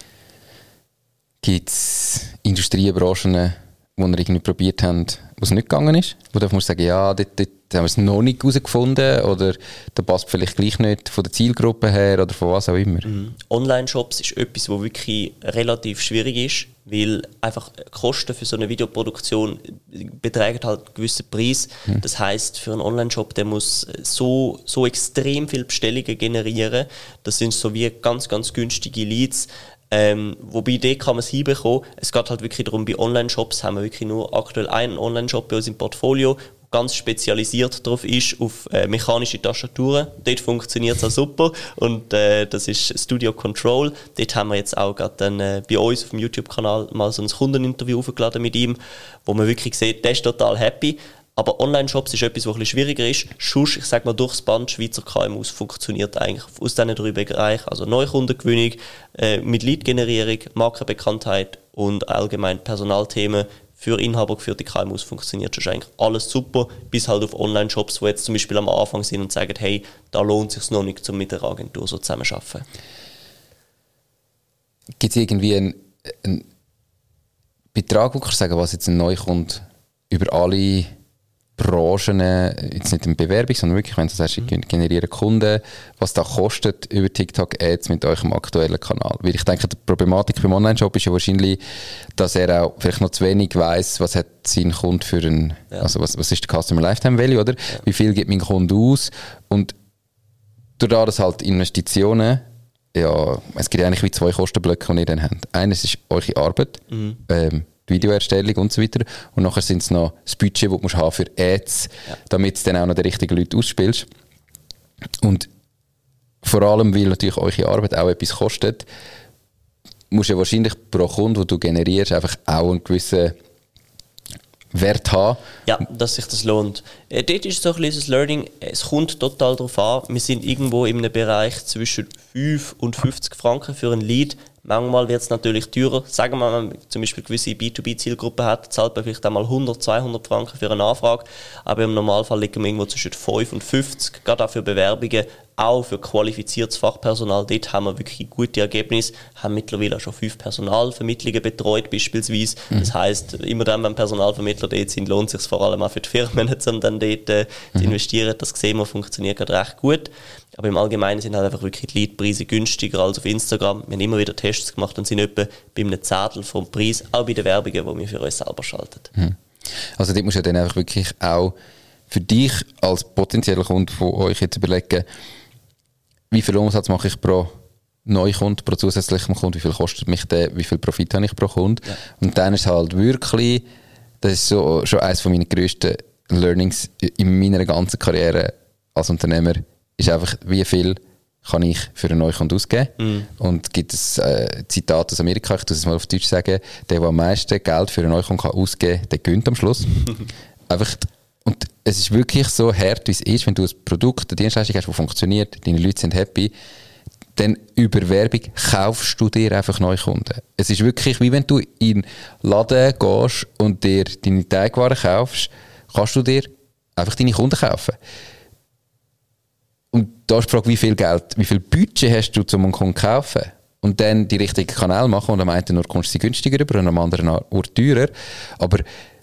Gibt es Industriebranchen, wo wir irgendwie probiert haben, wo es nicht gegangen ist? Wo darf man sagen, ja, dort, dort haben wir es noch nicht herausgefunden oder da passt vielleicht gleich nicht von der Zielgruppe her oder von was auch immer. Mhm. Online-Shops ist etwas, was wirklich relativ schwierig ist, weil einfach die Kosten für so eine Videoproduktion betragen halt einen gewissen Preis. Mhm. Das heisst, für einen Online-Shop, der muss so, so extrem viele Bestellungen generieren. Das sind so wie ganz, ganz günstige Leads. Ähm, wobei, dort kann man es hinbekommen. Es geht halt wirklich darum, bei Online-Shops haben wir wirklich nur aktuell einen Online-Shop bei uns im Portfolio, der ganz spezialisiert darauf ist, auf äh, mechanische Tastaturen. Dort funktioniert es auch super und äh, das ist Studio Control. Dort haben wir jetzt auch gerade dann, äh, bei uns auf dem YouTube-Kanal mal so ein Kundeninterview aufgeladen mit ihm, wo man wirklich sieht, der ist total happy. Aber Online-Shops ist etwas, was ein bisschen schwieriger ist. Sonst, ich sage mal, durchs Band Schweizer K M Us funktioniert eigentlich aus diesen drei Bereichen. Also Neukundengewinnung, äh, mit Lead-Generierung, Markenbekanntheit und allgemein Personalthemen für inhabergeführte K M Us funktioniert schon eigentlich alles super, bis halt auf Online-Shops, die jetzt zum Beispiel am Anfang sind und sagen, hey, da lohnt es sich noch nicht, um mit der Agentur so zusammenzuarbeiten. Gibt es irgendwie einen, einen Betrag, wo du sagen, was jetzt ein Neukunde über alle Branchen, jetzt nicht in Bewerbung, sondern wirklich, wenn du sagst, generieren Kunden, was das kostet über TikTok-Ads mit eurem aktuellen Kanal? Weil ich denke, die Problematik beim Online-Shop ist ja wahrscheinlich, dass er auch vielleicht noch zu wenig weiss, was hat sein Kunde für ein, ja. also was, was ist der Customer Lifetime Value, oder? Ja. Wie viel gibt mein Kunde aus? Und dadurch, dass halt Investitionen, ja, es gibt eigentlich wie zwei Kostenblöcke, die ihr dann habt. Eines ist eure Arbeit, mhm. ähm, die Videoerstellung und so weiter. Und nachher sind es noch das Budget, das du haben für Ads, ja. damit du dann auch noch die richtigen Leute ausspielst. Und vor allem, weil natürlich eure Arbeit auch etwas kostet, musst du ja wahrscheinlich pro Kunde, den du generierst, einfach auch einen gewissen Wert haben. Ja, dass sich das lohnt. Äh, dort ist so ein bisschen das Learning, es kommt total darauf an, wir sind irgendwo in einem Bereich zwischen fünf und fünfzig Franken für ein Lead. Manchmal wird es natürlich teurer. Sagen wir mal, wenn man zum Beispiel eine gewisse B zwei B-Zielgruppe hat, zahlt man vielleicht einmal hundert, zweihundert Franken für eine Anfrage. Aber im Normalfall liegen wir irgendwo zwischen fünf und fünfzig, gerade auch für Bewerbungen, auch für qualifiziertes Fachpersonal. Dort haben wir wirklich gute Ergebnisse, haben mittlerweile auch schon fünf Personalvermittlungen betreut beispielsweise. Mhm. Das heisst, immer dann, wenn Personalvermittler dort sind, lohnt es sich vor allem auch für die Firmen, um dann dort äh, mhm. zu investieren. Das sehen wir, funktioniert gerade recht gut. Aber im Allgemeinen sind halt einfach wirklich die Leadpreise günstiger als auf Instagram. Wir haben immer wieder Tests gemacht und sind etwa bei einem Zehntel vom Preis, auch bei den Werbungen, die wir für uns selber schalten. Mhm. Also dort musst du dann einfach wirklich auch für dich als potenzieller Kunde von euch jetzt überlegen, wie viel Umsatz mache ich pro Neukunde, pro zusätzlichem Kunden, wie viel kostet mich der, wie viel Profit habe ich pro Kunde. Ja. Und dann ist es halt wirklich, das ist so, schon eines meiner grössten Learnings in meiner ganzen Karriere als Unternehmer, ist einfach, wie viel kann ich für einen Neukunden ausgeben. Mm. Und gibt es äh, Zitat aus Amerika, ich muss es mal auf Deutsch sagen, der, der am meisten Geld für einen Neukunden kann ausgeben kann, der gewinnt am Schluss. Einfach, und es ist wirklich so hart, wie es ist, wenn du ein Produkt, eine Dienstleistung hast, die funktioniert, deine Leute sind happy, dann über Werbung kaufst du dir einfach Neukunden. Es ist wirklich, wie wenn du in den Laden gehst und dir deine Teigwaren kaufst, kannst du dir einfach deine Kunden kaufen. Und da ist die Frage, wie viel Geld, wie viel Budget hast du, um einen Kunden zu kaufen? Und dann die richtigen Kanäle machen und am einen Ort kommst du sie günstiger über und am anderen Ort teurer. Aber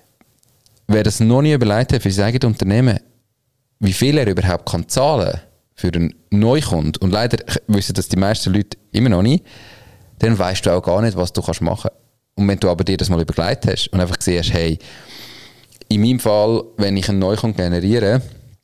wer das noch nie überlegt hat für sein eigenes Unternehmen, wie viel er überhaupt kann zahlen für einen Neukunden, und leider wissen das die meisten Leute immer noch nicht, dann weißt du auch gar nicht, was du kannst machen. Und wenn du aber dir das mal überlegt hast und einfach siehst, hey, in meinem Fall, wenn ich einen Neukunden generiere,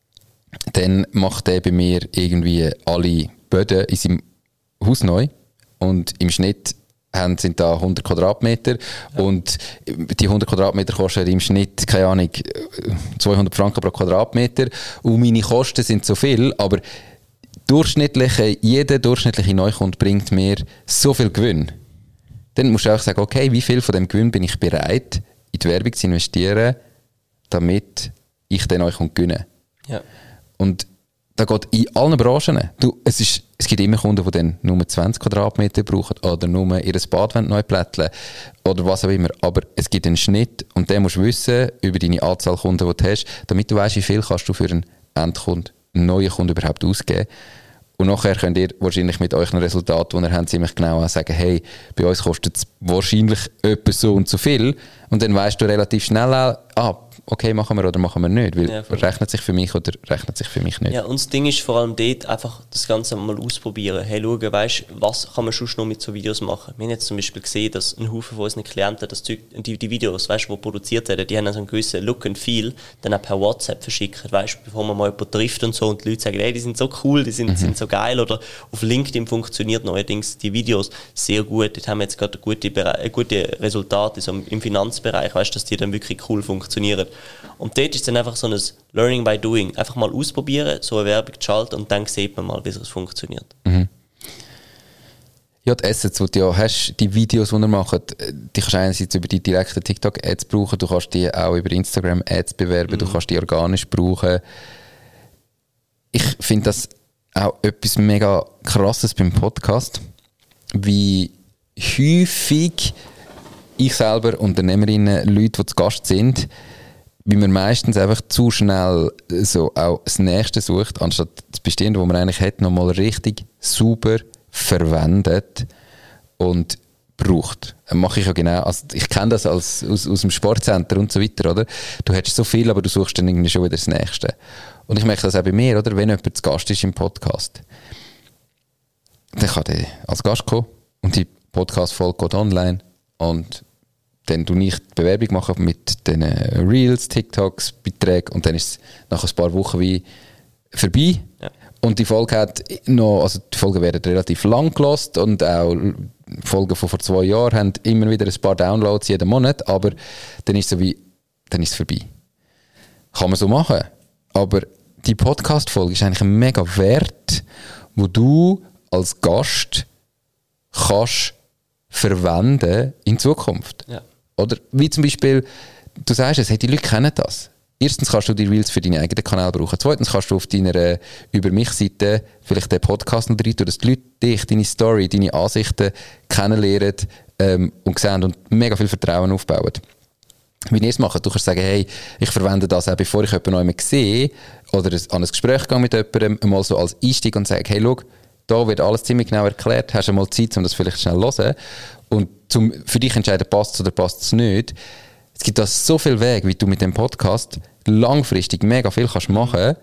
dann macht der bei mir irgendwie alle Böden in seinem Haus neu und im Schnitt haben, sind da hundert Quadratmeter ja. und die hundert Quadratmeter kosten im Schnitt, keine Ahnung, zweihundert Franken pro Quadratmeter und meine Kosten sind so viel, aber durchschnittliche, jeder durchschnittliche Neukunde bringt mir so viel Gewinn. Dann musst du auch sagen, okay, wie viel von dem Gewinn bin ich bereit, in die Werbung zu investieren, damit ich den Neukunden gewinne. Ja. Und da geht in allen Branchen. Du, es, ist, es gibt immer Kunden, die dann nur zwanzig Quadratmeter brauchen oder nur ihr Bad neu plätteln oder was auch immer. Aber es gibt einen Schnitt und den musst du wissen über deine Anzahl Kunden, die du hast, damit du weißt, wie viel kannst du für einen Endkunden, einen neuen Kunden überhaupt ausgeben. Und nachher könnt ihr wahrscheinlich mit euren Resultaten, die ihr habt, ziemlich genau sagen, hey, bei uns kostet es wahrscheinlich etwas so und so viel. Und dann weißt du relativ schnell auch, ah, okay, machen wir oder machen wir nicht, weil ja, rechnet sich für mich oder rechnet sich für mich nicht. Ja, und das Ding ist vor allem dort einfach das Ganze mal ausprobieren. Hey, schauen, weißt, was kann man schon noch mit so Videos machen? Wir haben jetzt zum Beispiel gesehen, dass ein Haufen von unseren Klienten das Zeug, die, die Videos, weißt, die produziert werden, die haben also einen gewissen Look and Feel, dann auch per WhatsApp verschickt, weißt, bevor man mal jemanden trifft und so und die Leute sagen, hey, die sind so cool, die sind, mhm. sind so geil, oder auf LinkedIn funktioniert neuerdings die Videos sehr gut. Dort haben wir jetzt gerade gute, gute Resultate so im Finanzbereich, weißt, dass die dann wirklich cool funktionieren. Und dort ist dann einfach so ein Learning by Doing. Einfach mal ausprobieren, so eine Werbung zu schalten und dann sieht man mal, wie es funktioniert. Mhm. Ja, die Assets, die du ja hast, die Videos, die ihr macht, die kannst du einerseits über die direkten TikTok-Ads brauchen, du kannst die auch über Instagram-Ads bewerben, mhm. du kannst die organisch brauchen. Ich finde das auch etwas mega Krasses beim Podcast, wie häufig ich selber, Unternehmerinnen, Leute, die zu Gast sind, wie man meistens einfach zu schnell so auch das Nächste sucht, anstatt das Bestehende, das man eigentlich hat, nochmal richtig sauber verwendet und braucht. Das mache ich ja genau. Also ich kenne das als, aus, aus dem Sportcenter und so weiter, oder? Du hättest so viel, aber du suchst dann irgendwie schon wieder das Nächste. Und ich merke das auch bei mir, oder? Wenn jemand zu Gast ist im Podcast, dann kann der als Gast kommen und die Podcast-Folge geht online und dann du nicht die Bewerbung machen mit den Reels, TikToks, Beiträgen und dann ist es nach ein paar Wochen wie vorbei. Ja. Und die Folge hat noch, also die Folgen werden relativ lang gelost und auch Folgen von vor zwei Jahren haben immer wieder ein paar Downloads jeden Monat, aber dann ist es so wie, dann ist es vorbei. Kann man so machen, aber die Podcast-Folge ist eigentlich ein mega Wert, wo du als Gast kannst verwenden in Zukunft. Ja. Oder wie zum Beispiel, du sagst es, hey, die Leute kennen das. Erstens kannst du die Reels für deinen eigenen Kanal brauchen. Zweitens kannst du auf deiner Über-mich-Seite vielleicht den Podcast noch rein tun, dass die Leute dich, deine Story, deine Ansichten kennenlernen ähm, und sehen und mega viel Vertrauen aufbauen. Wie ihr es macht, du kannst sagen, hey, ich verwende das auch, bevor ich jemanden noch einmal sehe oder an ein Gespräch gehe mit jemandem, mal so als Einstieg und sage, hey, schau, da wird alles ziemlich genau erklärt, hast du mal Zeit, um das vielleicht schnell zu hören und zum für dich entscheiden, passt es oder passt es nicht. Es gibt da so viele Wege, wie du mit dem Podcast langfristig mega viel kannst machen,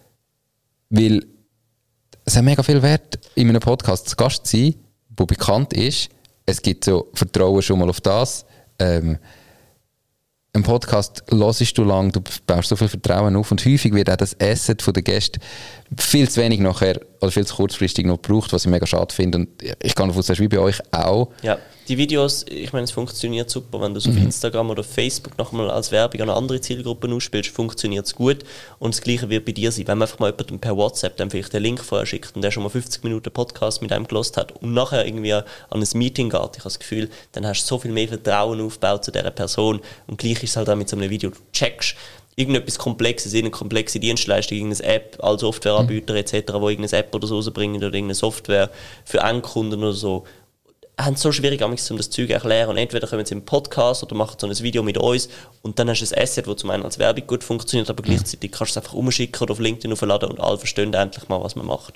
weil es hat mega viel Wert, in einem Podcast zu Gast zu sein, der bekannt ist. Es gibt so Vertrauen schon mal auf das. Ähm, Ein Podcast hörst du lang, du baust so viel Vertrauen auf und häufig wird auch das Asset von der Gäste viel zu wenig nachher oder viel zu kurzfristig noch gebraucht, was ich mega schade finde und ich kann davon sagen, wie bei euch auch. Ja, die Videos, ich meine, es funktioniert super, wenn du es mhm. auf Instagram oder Facebook nochmal als Werbung an andere Zielgruppen ausspielst, funktioniert es gut und das Gleiche wird bei dir sein, wenn man einfach mal jemandem per WhatsApp dann vielleicht den Link vorher schickt und der schon mal fünfzig Minuten Podcast mit einem gelost hat und nachher irgendwie an ein Meeting geht, ich habe das Gefühl, dann hast du so viel mehr Vertrauen aufgebaut zu dieser Person und gleich ist es halt auch mit so einem Video, du checkst irgendetwas Komplexes, eine komplexe Dienstleistung, irgendeine App als Softwareanbieter et cetera, wo irgendeine App oder so rausbringen oder irgendeine Software für Endkunden oder so, haben es so schwierig, um das Zeug zu erklären. Und entweder kommen sie im Podcast oder machen so ein Video mit uns und dann hast du ein Asset, das zum einen als Werbung gut funktioniert, aber gleichzeitig kannst du es einfach umschicken oder auf LinkedIn aufladen und alle verstehen endlich mal, was man macht.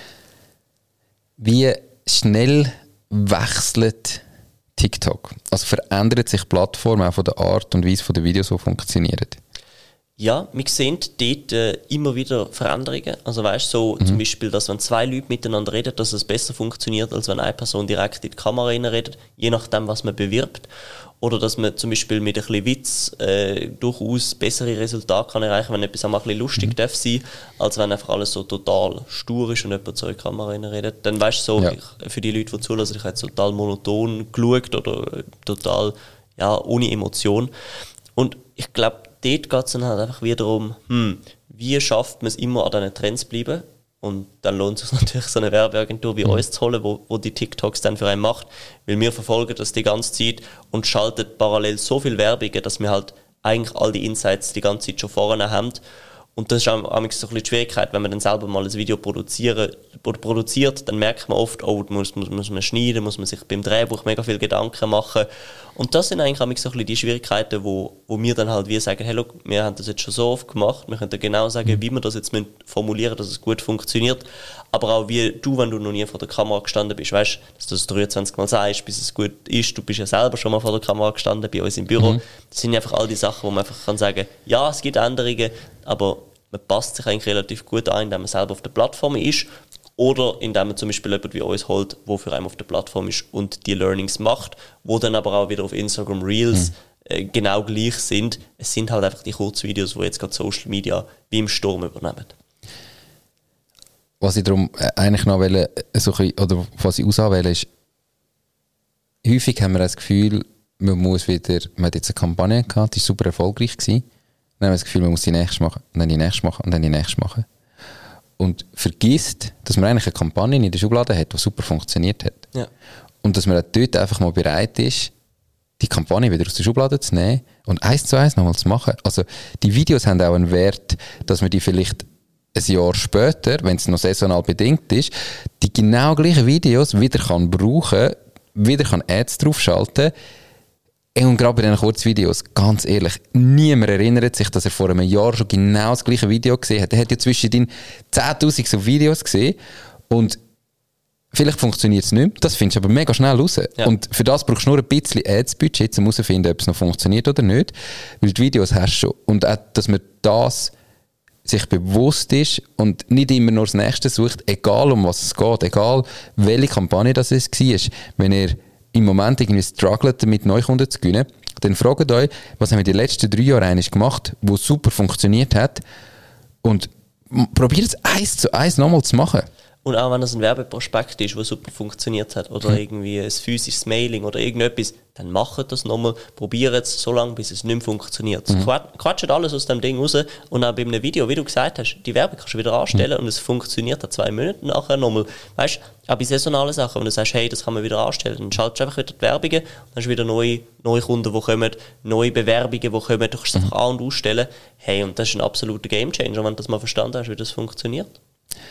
Wie schnell wechselt TikTok? Also verändert sich die Plattform auch von der Art und Weise der Videos, die funktionieren? Ja, wir sehen dort äh, immer wieder Veränderungen. Also weißt so mhm. zum Beispiel, dass wenn zwei Leute miteinander reden, dass es besser funktioniert, als wenn eine Person direkt in die Kamera redet, je nachdem, was man bewirbt. Oder dass man zum Beispiel mit ein bisschen Witz äh, durchaus bessere Resultate kann erreichen, wenn etwas auch mal ein bisschen lustig mhm. darf sein, als wenn einfach alles so total stur ist und jemand so in die Kamera redet. Dann weißt du so, ja. ich, für die Leute, die zulassen, ich habe jetzt total monoton geschaut oder total ja, ohne Emotion. Und ich glaube, dort geht es dann halt einfach wieder darum, hm, wie schafft man es immer an diesen Trends zu bleiben? Und dann lohnt es sich natürlich, so eine Werbeagentur wie mhm. uns zu holen, wo, wo die TikToks dann für einen macht. Weil wir verfolgen das die ganze Zeit und schalten parallel so viel Werbungen, dass wir halt eigentlich all die Insights die ganze Zeit schon vorne haben. Und das ist auch so ein bisschen die Schwierigkeit, wenn man dann selber mal ein Video produzieren, produziert, dann merkt man oft, oh, muss, muss, muss man schneiden, muss man sich beim Drehbuch mega viel Gedanken machen. Und das sind eigentlich auch so ein bisschen die Schwierigkeiten, wo, wo wir dann halt wie sagen, hey, look, wir haben das jetzt schon so oft gemacht, wir können genau sagen, wie wir das jetzt formulieren, dass es gut funktioniert. Aber auch wie du, wenn du noch nie vor der Kamera gestanden bist, weißt, dass du das dreiundzwanzig Mal sagst, bis es gut ist. Du bist ja selber schon mal vor der Kamera gestanden, bei uns im Büro. Mhm. Das sind einfach all die Sachen, wo man einfach kann sagen, ja, es gibt Änderungen, aber man passt sich eigentlich relativ gut an, indem man selber auf der Plattform ist oder indem man zum Beispiel jemanden wie uns holt, der für einen auf der Plattform ist und die Learnings macht, wo dann aber auch wieder auf Instagram Reels mhm. äh, genau gleich sind. Es sind halt einfach die Kurzvideos, die jetzt gerade Social Media wie im Sturm übernehmen. Was ich darum eigentlich noch will, so ein bisschen, oder was ich auswähle, ist, häufig haben wir das Gefühl, man muss wieder, man hat jetzt eine Kampagne gehabt, die war super erfolgreich gewesen. Dann haben wir das Gefühl, man muss die nächste machen, und dann die nächste machen, und dann die nächste machen. und vergisst, dass man eigentlich eine Kampagne in der Schublade hat, die super funktioniert hat. Ja. Und dass man auch dort einfach mal bereit ist, die Kampagne wieder aus der Schublade zu nehmen und eins zu eins nochmal zu machen. Also die Videos haben auch einen Wert, dass man die vielleicht ein Jahr später, wenn es noch saisonal bedingt ist, die genau gleichen Videos wieder kann brauchen, wieder kann Ads draufschalten. Und gerade bei diesen Kurzvideos, ganz ehrlich, niemand erinnert sich, dass er vor einem Jahr schon genau das gleiche Video gesehen hat. Er hat ja zwischendrin zehntausend so Videos gesehen und vielleicht funktioniert es nicht mehr. Das findest du aber mega schnell raus. Ja. Und für das brauchst du nur ein bisschen Ads-Budget, um herauszufinden, ob es noch funktioniert oder nicht. Weil die Videos hast du schon. Und auch, dass man das sich bewusst ist und nicht immer nur das Nächste sucht, egal um was es geht, egal welche Kampagne das es war. Wenn ihr im Moment irgendwie struggelt, damit Neukunden zu gewinnen, dann fragt euch, was haben wir die letzten drei Jahre eigentlich gemacht, wo super funktioniert hat, und probiert es eins zu eins nochmal zu machen. Und auch wenn es ein Werbeprospekt ist, das super funktioniert hat, oder mhm. irgendwie ein physisches Mailing oder irgendetwas, dann macht das nochmal, probiert es so lange, bis es nicht mehr funktioniert. Mhm. Quatscht alles aus dem Ding raus, und auch bei einem Video, wie du gesagt hast, die Werbung kannst du wieder anstellen, mhm. und es funktioniert dann zwei Monate nachher nochmal. Weißt du, auch bei saisonalen Sachen, wenn du sagst, hey, das kann man wieder anstellen, dann schaltest du einfach wieder die Werbungen, und dann hast du wieder neue, neue Kunden, die kommen, neue Bewerbungen, die kommen, du kannst es einfach an- und ausstellen. Hey, und das ist ein absoluter Gamechanger, wenn du das mal verstanden hast, wie das funktioniert.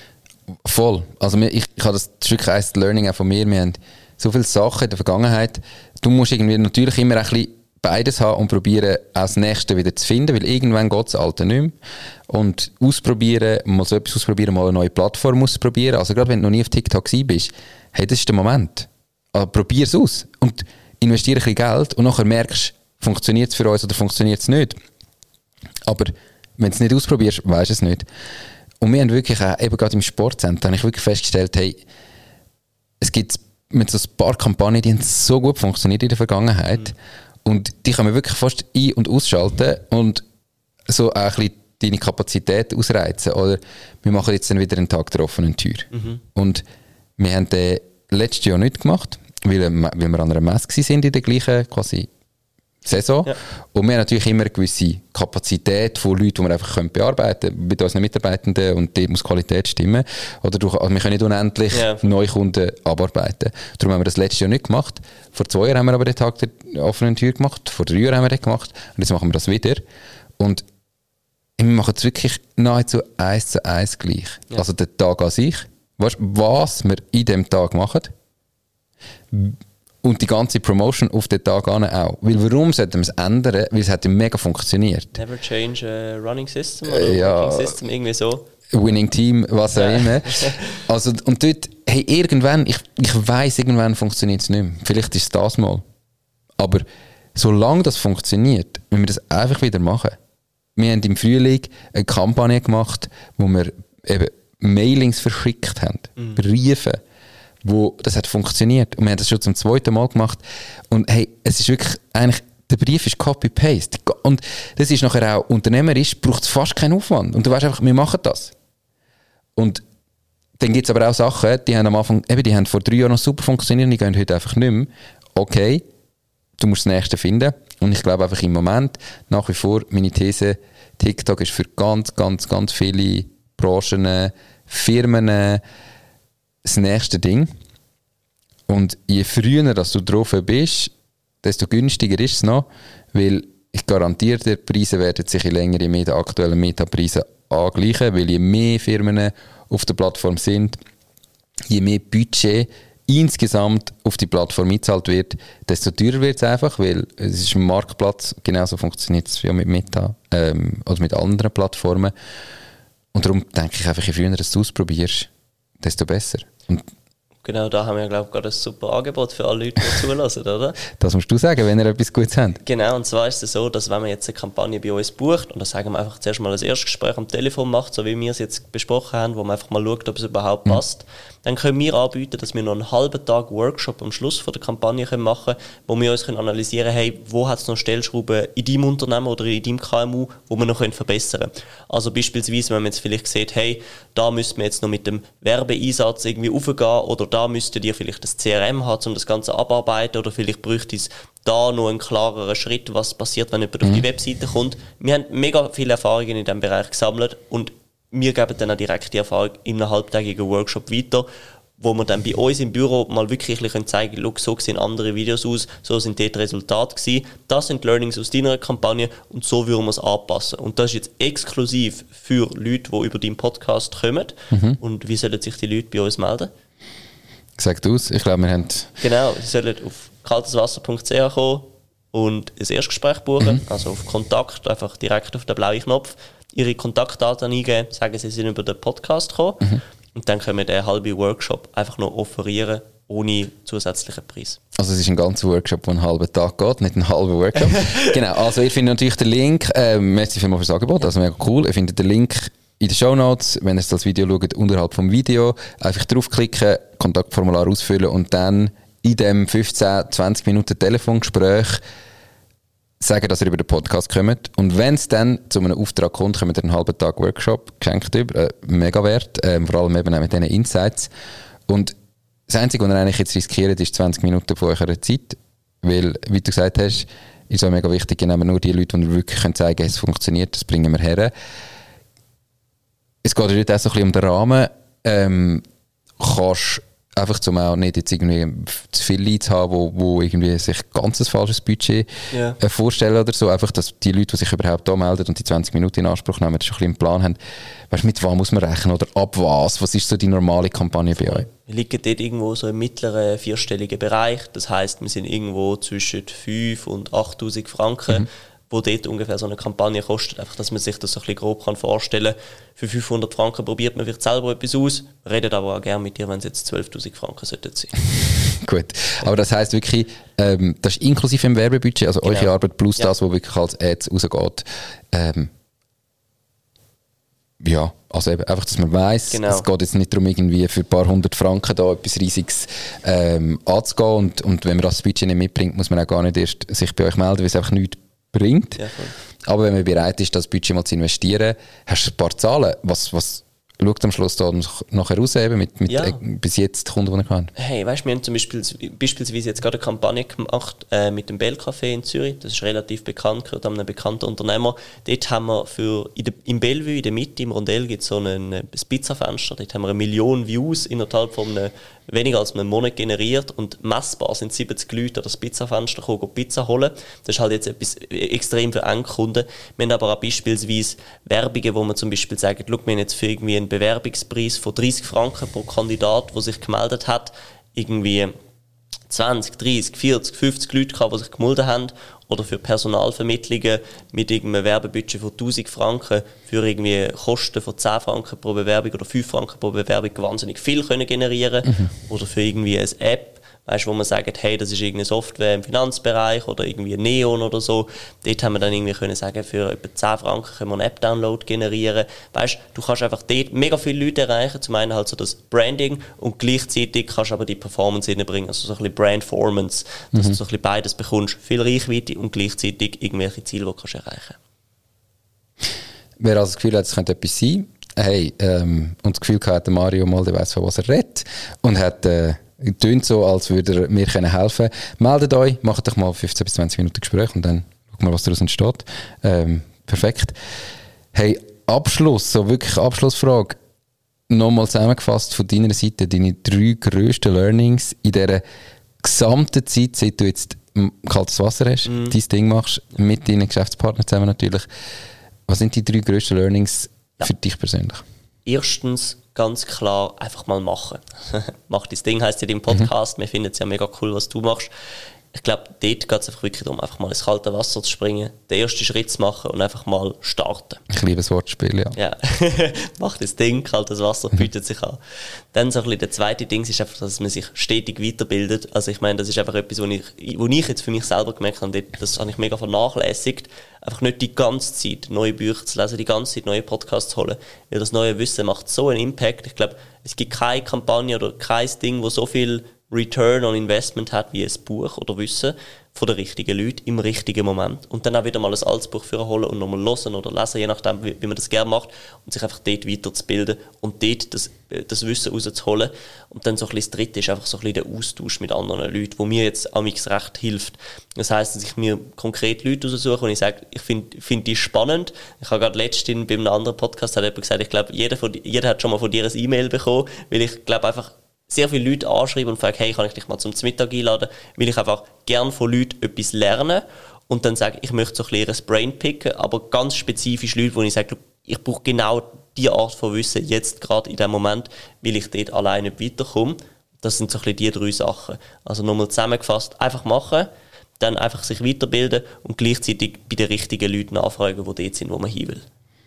Voll. Also ich, ich habe das, das ist wirklich ein Learning auch von mir. Wir haben so viele Sachen in der Vergangenheit. Du musst irgendwie natürlich immer ein bisschen beides haben und probieren, auch das Nächste wieder zu finden, weil irgendwann geht das Alte nicht mehr. Und ausprobieren, mal so etwas ausprobieren, mal eine neue Plattform ausprobieren. Also gerade wenn du noch nie auf TikTok gewesen bist, hey, das ist der Moment. Also probier es aus und investiere ein bisschen Geld, und nachher merkst du, funktioniert es für uns oder funktioniert es nicht. Aber wenn du es nicht ausprobierst, weisst du es nicht. Und wir haben wirklich auch, eben gerade im Sportcenter, habe ich wirklich festgestellt, hey, es gibt mit so ein paar Kampagnen, die haben so gut funktioniert in der Vergangenheit, mhm. und die kann man wirklich fast ein- und ausschalten und so auch ein bisschen deine Kapazität ausreizen. Oder wir machen jetzt dann wieder einen Tag der offenen Tür. Mhm. Und wir haben den letztes Jahr nicht gemacht, weil, weil wir an einer Messe sind in der gleichen quasi Saison. Ja. Und wir haben natürlich immer eine gewisse Kapazität von Leuten, die wir einfach bearbeiten können, mit unseren Mitarbeitenden, und dort muss die Qualität stimmen. Oder durch, also wir können nicht unendlich ja. Neukunden abarbeiten. Darum haben wir das letztes Jahr nicht gemacht. Vor zwei Jahren haben wir aber den Tag der offenen Tür gemacht, vor drei Jahren haben wir den gemacht, und jetzt machen wir das wieder. Und wir machen es wirklich nahezu eins zu eins gleich. Ja. Also der Tag an sich, weißt, was wir in dem Tag machen, und die ganze Promotion auf den Tag an auch. Weil warum sollten wir es ändern? Weil es hat ja mega funktioniert. Never change a running system oder ja, working system, irgendwie so. Winning Team, was auch immer. Also, und dort, hey, irgendwann, ich, ich weiss, irgendwann funktioniert es nicht mehr. Vielleicht ist es das mal. Aber solange das funktioniert, müssen wir das einfach wieder machen. Wir haben im Frühling eine Kampagne gemacht, wo wir eben Mailings verschickt haben, mhm. Briefe, wo das hat funktioniert. Und wir haben das schon zum zweiten Mal gemacht. Und hey, es ist wirklich eigentlich, der Brief ist Copy-Paste. Und das ist nachher auch unternehmerisch, braucht es fast keinen Aufwand. Und du weißt einfach, wir machen das. Und dann gibt es aber auch Sachen, die haben am Anfang, eben, die haben vor drei Jahren noch super funktioniert, die gehen heute einfach nicht mehr. Okay, du musst das Nächste finden. Und ich glaube einfach im Moment, nach wie vor, meine These, TikTok ist für ganz, ganz, ganz viele Branchen, Firmen, das nächste Ding. Und je früher dass du drauf bist, desto günstiger ist es noch, weil ich garantiere dir, die Preise werden sich in länger je mehr den aktuellen Meta-Preisen angleichen, weil je mehr Firmen auf der Plattform sind, je mehr Budget insgesamt auf die Plattform eingezahlt wird, desto teurer wird es einfach, weil es ist ein Marktplatz, genauso funktioniert es wie mit Meta, ähm, also mit anderen Plattformen. Und darum denke ich einfach, je früher dass du es ausprobierst, desto besser. Und genau, da haben wir, glaube ich, gerade ein super Angebot für alle Leute, die zulassen, oder? Das musst du sagen, wenn ihr etwas Gutes habt. Genau, und zwar ist es so, dass wenn man jetzt eine Kampagne bei uns bucht, und das sagen wir einfach zuerst mal ein Erstgespräch am Telefon macht, so wie wir es jetzt besprochen haben, wo man einfach mal schaut, ob es überhaupt mhm. passt, dann können wir anbieten, dass wir noch einen halben Tag Workshop am Schluss von der Kampagne machen können, wo wir uns können analysieren können, hey, wo hat es noch Stellschrauben in deinem Unternehmen oder in deinem K M U, wo wir noch verbessern können. Also beispielsweise, wenn man jetzt vielleicht sieht, hey, da müssten wir jetzt noch mit dem Werbeeinsatz irgendwie aufgehen, oder da müsstet ihr vielleicht das C R M haben, um das Ganze abarbeiten, oder vielleicht bräuchte es da noch einen klareren Schritt, was passiert, wenn jemand mhm. auf die Webseite kommt. Wir haben mega viele Erfahrungen in diesem Bereich gesammelt, und wir geben dann auch direkt die Erfahrung in einem halbtägigen Workshop weiter, wo wir dann bei uns im Büro mal wirklich ein bisschen zeigen können, so sehen andere Videos aus, so sind dort die Resultate gewesen, das sind die Learnings aus deiner Kampagne und so würden wir es anpassen. Und das ist jetzt exklusiv für Leute, die über deinen Podcast kommen. Mhm. Und wie sollen sich die Leute bei uns melden? Sagt aus, ich glaube, wir haben... Genau, sie sollen auf kalteswasser punkt c h kommen und ein Erstgespräch buchen, mhm. also auf Kontakt, einfach direkt auf den blauen Knopf, ihre Kontaktdaten eingeben, sagen, sie sind über den Podcast gekommen. Mhm. Und dann können wir den halben Workshop einfach noch offerieren, ohne zusätzlichen Preis. Also es ist ein ganzer Workshop, der einen halben Tag geht, nicht ein halber Workshop. Genau, also ihr findet natürlich den Link, äh, merci vielmals fürs Angebot, also mega cool. Ihr findet den Link in den Shownotes, wenn ihr das Video schaut, unterhalb vom Video. Einfach draufklicken, Kontaktformular ausfüllen und dann in dem fünfzehn, zwanzig Minuten Telefongespräch sagen, dass ihr über den Podcast kommt. Und wenn es dann zu einem Auftrag kommt, kommt ihr einen halben Tag Workshop geschenkt über. Äh, mega wert. Äh, vor allem eben auch mit diesen Insights. Und das Einzige, was ihr eigentlich jetzt riskiert, ist zwanzig Minuten von eurer Zeit. Weil, wie du gesagt hast, ist auch mega wichtig, nehmen wir nur die Leute, die ihr wirklich zeigen können, es funktioniert, das bringen wir her. Es geht heute auch so ein bisschen um den Rahmen. Ähm, kannst einfach zum auch nicht jetzt irgendwie zu viele Leads haben, wo, wo irgendwie sich ganz ein falsches Budget yeah. äh, vorstellen oder so. Einfach, dass die Leute, die sich überhaupt anmelden und die zwanzig Minuten in Anspruch nehmen, schon ein bisschen einen Plan haben. Weißt du, mit was muss man rechnen oder ab was? Was ist so die normale Kampagne bei euch? Wir liegen dort irgendwo so im mittleren vierstelligen Bereich. Das heisst, wir sind irgendwo zwischen fünftausend und achttausend Franken. Mhm. Wo dort ungefähr so eine Kampagne kostet. Einfach, dass man sich das so ein bisschen grob kann vorstellen kann. Für fünfhundert Franken probiert man vielleicht selber etwas aus, redet aber auch gerne mit dir, wenn es jetzt zwölftausend Franken sollten sein. Gut, aber das heisst wirklich, ähm, das ist inklusive im Werbebudget, also genau. Eure Arbeit plus ja. das, was wirklich als Ads rausgeht. Ähm, ja, also eben einfach, dass man weiss, genau. Es geht jetzt nicht darum, irgendwie für ein paar hundert Franken da etwas Riesiges ähm, anzugehen und, und wenn man das Budget nicht mitbringt, muss man auch gar nicht erst sich bei euch melden, weil es einfach nichts bringt. Ja, aber wenn man bereit ist, das Budget mal zu investieren, hast du ein paar Zahlen. Was, was schaut am Schluss da nachher raus, eben mit, mit ja. äh, bis jetzt Kunden, die wir haben? Hey, weißt du, wir haben zum Beispiel beispielsweise jetzt gerade eine Kampagne gemacht äh, mit dem Bell Café in Zürich. Das ist relativ bekannt, gehört an einem bekannten Unternehmer. Dort haben wir für, in der, im Bellevue, in der Mitte, im Rondell, gibt es so ein, ein Pizzafenster. Dort haben wir eine Million Views innerhalb von einem, weniger als einem Monat generiert und messbar sind siebzig Leute an das Pizzafenster gekommen, Pizza holen. Das ist halt jetzt etwas extrem für Endkunden. Wir haben aber auch beispielsweise Werbungen, wo man zum Beispiel sagt, schau, wir haben jetzt für irgendwie einen Bewerbungspreis von dreißig Franken pro Kandidat, der sich gemeldet hat, irgendwie zwanzig, dreißig, vierzig, fünfzig Leute gehabt, die sich gemeldet haben. Oder für Personalvermittlungen mit irgendeinem Werbebudget von tausend Franken für irgendwie Kosten von zehn Franken pro Bewerbung oder fünf Franken pro Bewerbung wahnsinnig viel können generieren. Mhm. Oder für irgendwie eine App, weißt, wo man sagt, hey, das ist irgendeine Software im Finanzbereich oder irgendwie Neon oder so. Dort haben wir dann irgendwie können sagen, für etwa zehn Franken können wir einen App-Download generieren. Weißt, du kannst einfach dort mega viele Leute erreichen. Zum einen halt so das Branding und gleichzeitig kannst du aber die Performance reinbringen, also so ein bisschen Brandformance, dass mhm. du so ein bisschen beides bekommst. Viel Reichweite und gleichzeitig irgendwelche Ziele, die du kannst erreichen. Wer also das Gefühl hat, es könnte etwas sein, hey, ähm, und das Gefühl hat, der Mario mal, der weiss, von was er redet und hat äh, tönt so, als würde er mir helfen können. Meldet euch, macht doch mal fünfzehn bis zwanzig Minuten Gespräch und dann schaut mal, was daraus entsteht. Ähm, perfekt. Hey, Abschluss, so wirklich Abschlussfrage. Nochmal zusammengefasst von deiner Seite, deine drei grössten Learnings in dieser gesamten Zeit, seit du jetzt kaltes Wasser hast, mm. dein Ding machst, mit deinen Geschäftspartnern zusammen natürlich. Was sind die drei grössten Learnings ja. für dich persönlich? Erstens, ganz klar, einfach mal machen. Mach dein Ding, heisst ja dein Podcast. Mhm. Wir finden es ja mega cool, was du machst. Ich glaube, dort geht es einfach wirklich darum, einfach mal ins kalte Wasser zu springen, den ersten Schritt zu machen und einfach mal starten. Ich liebe das Wortspiel, ja. Ja, mach das Ding, kaltes Wasser bietet sich an. Dann so ein bisschen der zweite Ding ist einfach, dass man sich stetig weiterbildet. Also ich meine, das ist einfach etwas, wo ich, wo ich jetzt für mich selber gemerkt habe, das habe ich mega vernachlässigt. Einfach nicht die ganze Zeit neue Bücher zu lesen, die ganze Zeit neue Podcasts zu holen. Weil das neue Wissen macht so einen Impact. Ich glaube, es gibt keine Kampagne oder kein Ding, wo so viel Return on Investment hat wie ein Buch oder Wissen von den richtigen Leuten im richtigen Moment und dann auch wieder mal ein altes Buch holen und nochmal hören oder lesen, je nachdem, wie, wie man das gerne macht und sich einfach dort weiterzubilden und dort das, das Wissen rauszuholen. Und dann so ein bisschen das Dritte ist einfach so ein bisschen der Austausch mit anderen Leuten, wo mir jetzt amix recht hilft. Das heisst, dass ich mir konkret Leute raussuche und ich sage, ich finde find die spannend. Ich habe gerade letztens bei einem anderen Podcast hat jemand gesagt, ich glaube, jeder, von, jeder hat schon mal von dir ein E-Mail bekommen, weil ich glaube einfach sehr viele Leute anschreiben und fragen, hey, kann ich dich mal zum Mittag einladen, weil ich einfach gerne von Leuten etwas lerne und dann sage, ich möchte so ein bisschen ein Brain picken, aber ganz spezifisch Leute, wo ich sage, ich brauche genau diese Art von Wissen jetzt gerade in dem Moment, weil ich dort alleine nicht weiterkomme. Das sind so ein bisschen die drei Sachen. Also nochmal zusammengefasst, einfach machen, dann einfach sich weiterbilden und gleichzeitig bei den richtigen Leuten nachfragen, die dort sind, wo man hin will.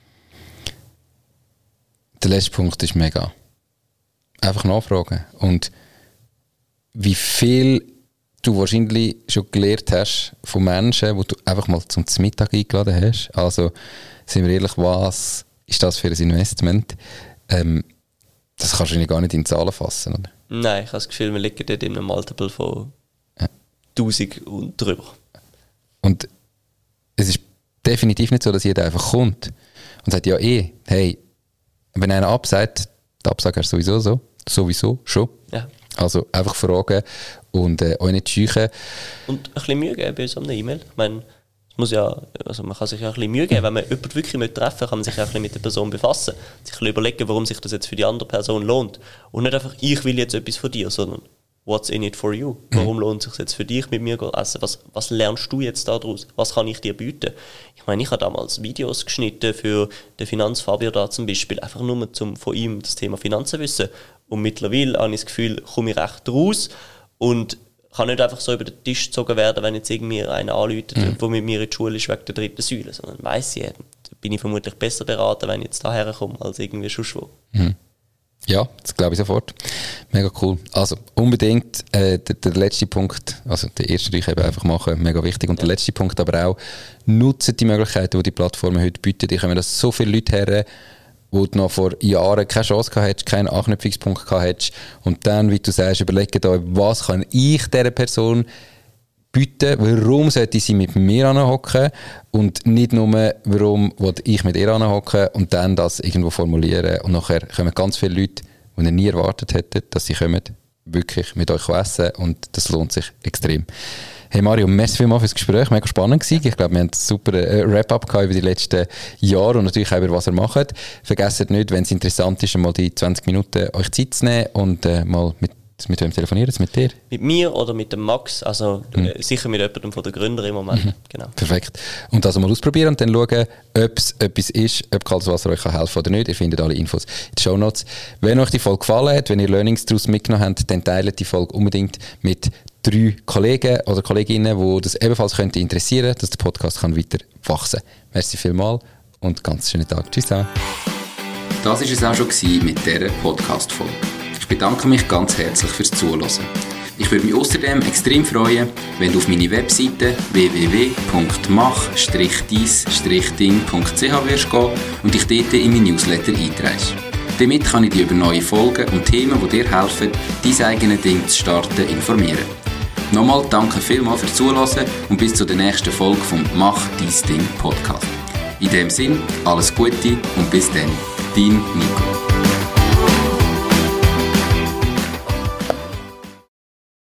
Der letzte Punkt ist mega. Einfach nachfragen. Und wie viel du wahrscheinlich schon gelernt hast von Menschen, die du einfach mal zum Mittag eingeladen hast. Also, sind wir ehrlich, was ist das für ein Investment? Ähm, das kannst du eigentlich gar nicht in Zahlen fassen, oder? Nein, ich habe das Gefühl, wir liegen dort in einem Multiple von ja. tausend und drüber. Und es ist definitiv nicht so, dass jeder einfach kommt und sagt, ja eh, hey, wenn einer absagt, die Absage hast du sowieso so, sowieso schon. Ja. Also einfach fragen und äh, euch nicht scheuchen. Und ein bisschen Mühe geben bei so einer E-Mail. Ich meine, es muss ja, also man kann sich ja ein bisschen Mühe geben, wenn man jemanden wirklich nicht treffen kann man sich ja ein bisschen mit der Person befassen. Sich ein bisschen überlegen, warum sich das jetzt für die andere Person lohnt. Und nicht einfach, ich will jetzt etwas von dir, sondern what's in it for you? Warum mhm. lohnt es sich jetzt für dich, mit mir zu essen? Was, was lernst du jetzt daraus? Was kann ich dir bieten? Ich meine, ich habe damals Videos geschnitten für den Finanzfabio da zum Beispiel, einfach nur zum von ihm das Thema Finanzen wissen. Und mittlerweile habe ich das Gefühl, komme ich recht raus und kann nicht einfach so über den Tisch gezogen werden, wenn jetzt irgendwie einer anruft, mhm. der mit mir in die Schule ist wegen der dritten Säule, sondern weiss ich, da bin ich vermutlich besser beraten, wenn ich jetzt daher komme, als irgendwie sonst wo. Mhm. Ja, das glaube ich sofort. Mega cool. Also unbedingt äh, der, der letzte Punkt, also der erste ich eben einfach machen, mega wichtig. Und ja. der letzte Punkt aber auch, nutzt die Möglichkeiten, die die Plattformen heute bieten. Ich habe das so viele Leute her, wo du noch vor Jahren keine Chance gehabt hättest, keinen Anknüpfungspunkt gehabt hättest. Und dann, wie du sagst, überlege dir, was kann ich dieser Person bieten, warum sollte sie mit mir anhocken und nicht nur, warum will ich mit ihr anhocken und dann das irgendwo formulieren. Und nachher kommen ganz viele Leute, die ihr nie erwartet hättet, dass sie kommen, wirklich mit euch essen und das lohnt sich extrem. Hey Mario, merci vielmals fürs Gespräch, mega spannend gewesen. Ich glaube, wir haben einen super äh, Wrap-up gehabt über die letzten Jahre und natürlich auch über was ihr macht. Vergesst nicht, wenn es interessant ist, mal die zwanzig Minuten euch Zeit zu nehmen und äh, mal mit Mit wem telefonieren? Mit dir? Mit mir oder mit dem Max, also mhm. äh, sicher mit jemandem von den Gründern im Moment. Mhm. Genau. Perfekt. Und das mal ausprobieren und dann schauen, ob es etwas ist, ob Kaltes Wasser euch helfen kann oder nicht. Ihr findet alle Infos in den Shownotes. Wenn euch die Folge gefallen hat, wenn ihr Learnings daraus mitgenommen habt, dann teilt die Folge unbedingt mit drei Kollegen oder Kolleginnen, die das ebenfalls könnte interessieren, dass der Podcast kann weiter wachsen kann. Merci vielmals und ganz schönen Tag. Tschüss zusammen. Das war es auch schon mit dieser Podcast-Folge. Ich bedanke mich ganz herzlich fürs Zuhören. Ich würde mich außerdem extrem freuen, wenn du auf meine Webseite w w w punkt mach dies ding punkt c h wirst gehen und dich dort in mein Newsletter einträgst. Damit kann ich dich über neue Folgen und Themen, die dir helfen, dein eigenes Ding zu starten, informieren. Nochmal danke vielmals fürs Zuhören und bis zur nächsten Folge vom Mach dies Ding Podcast. In dem Sinn, alles Gute und bis dann, dein Nico.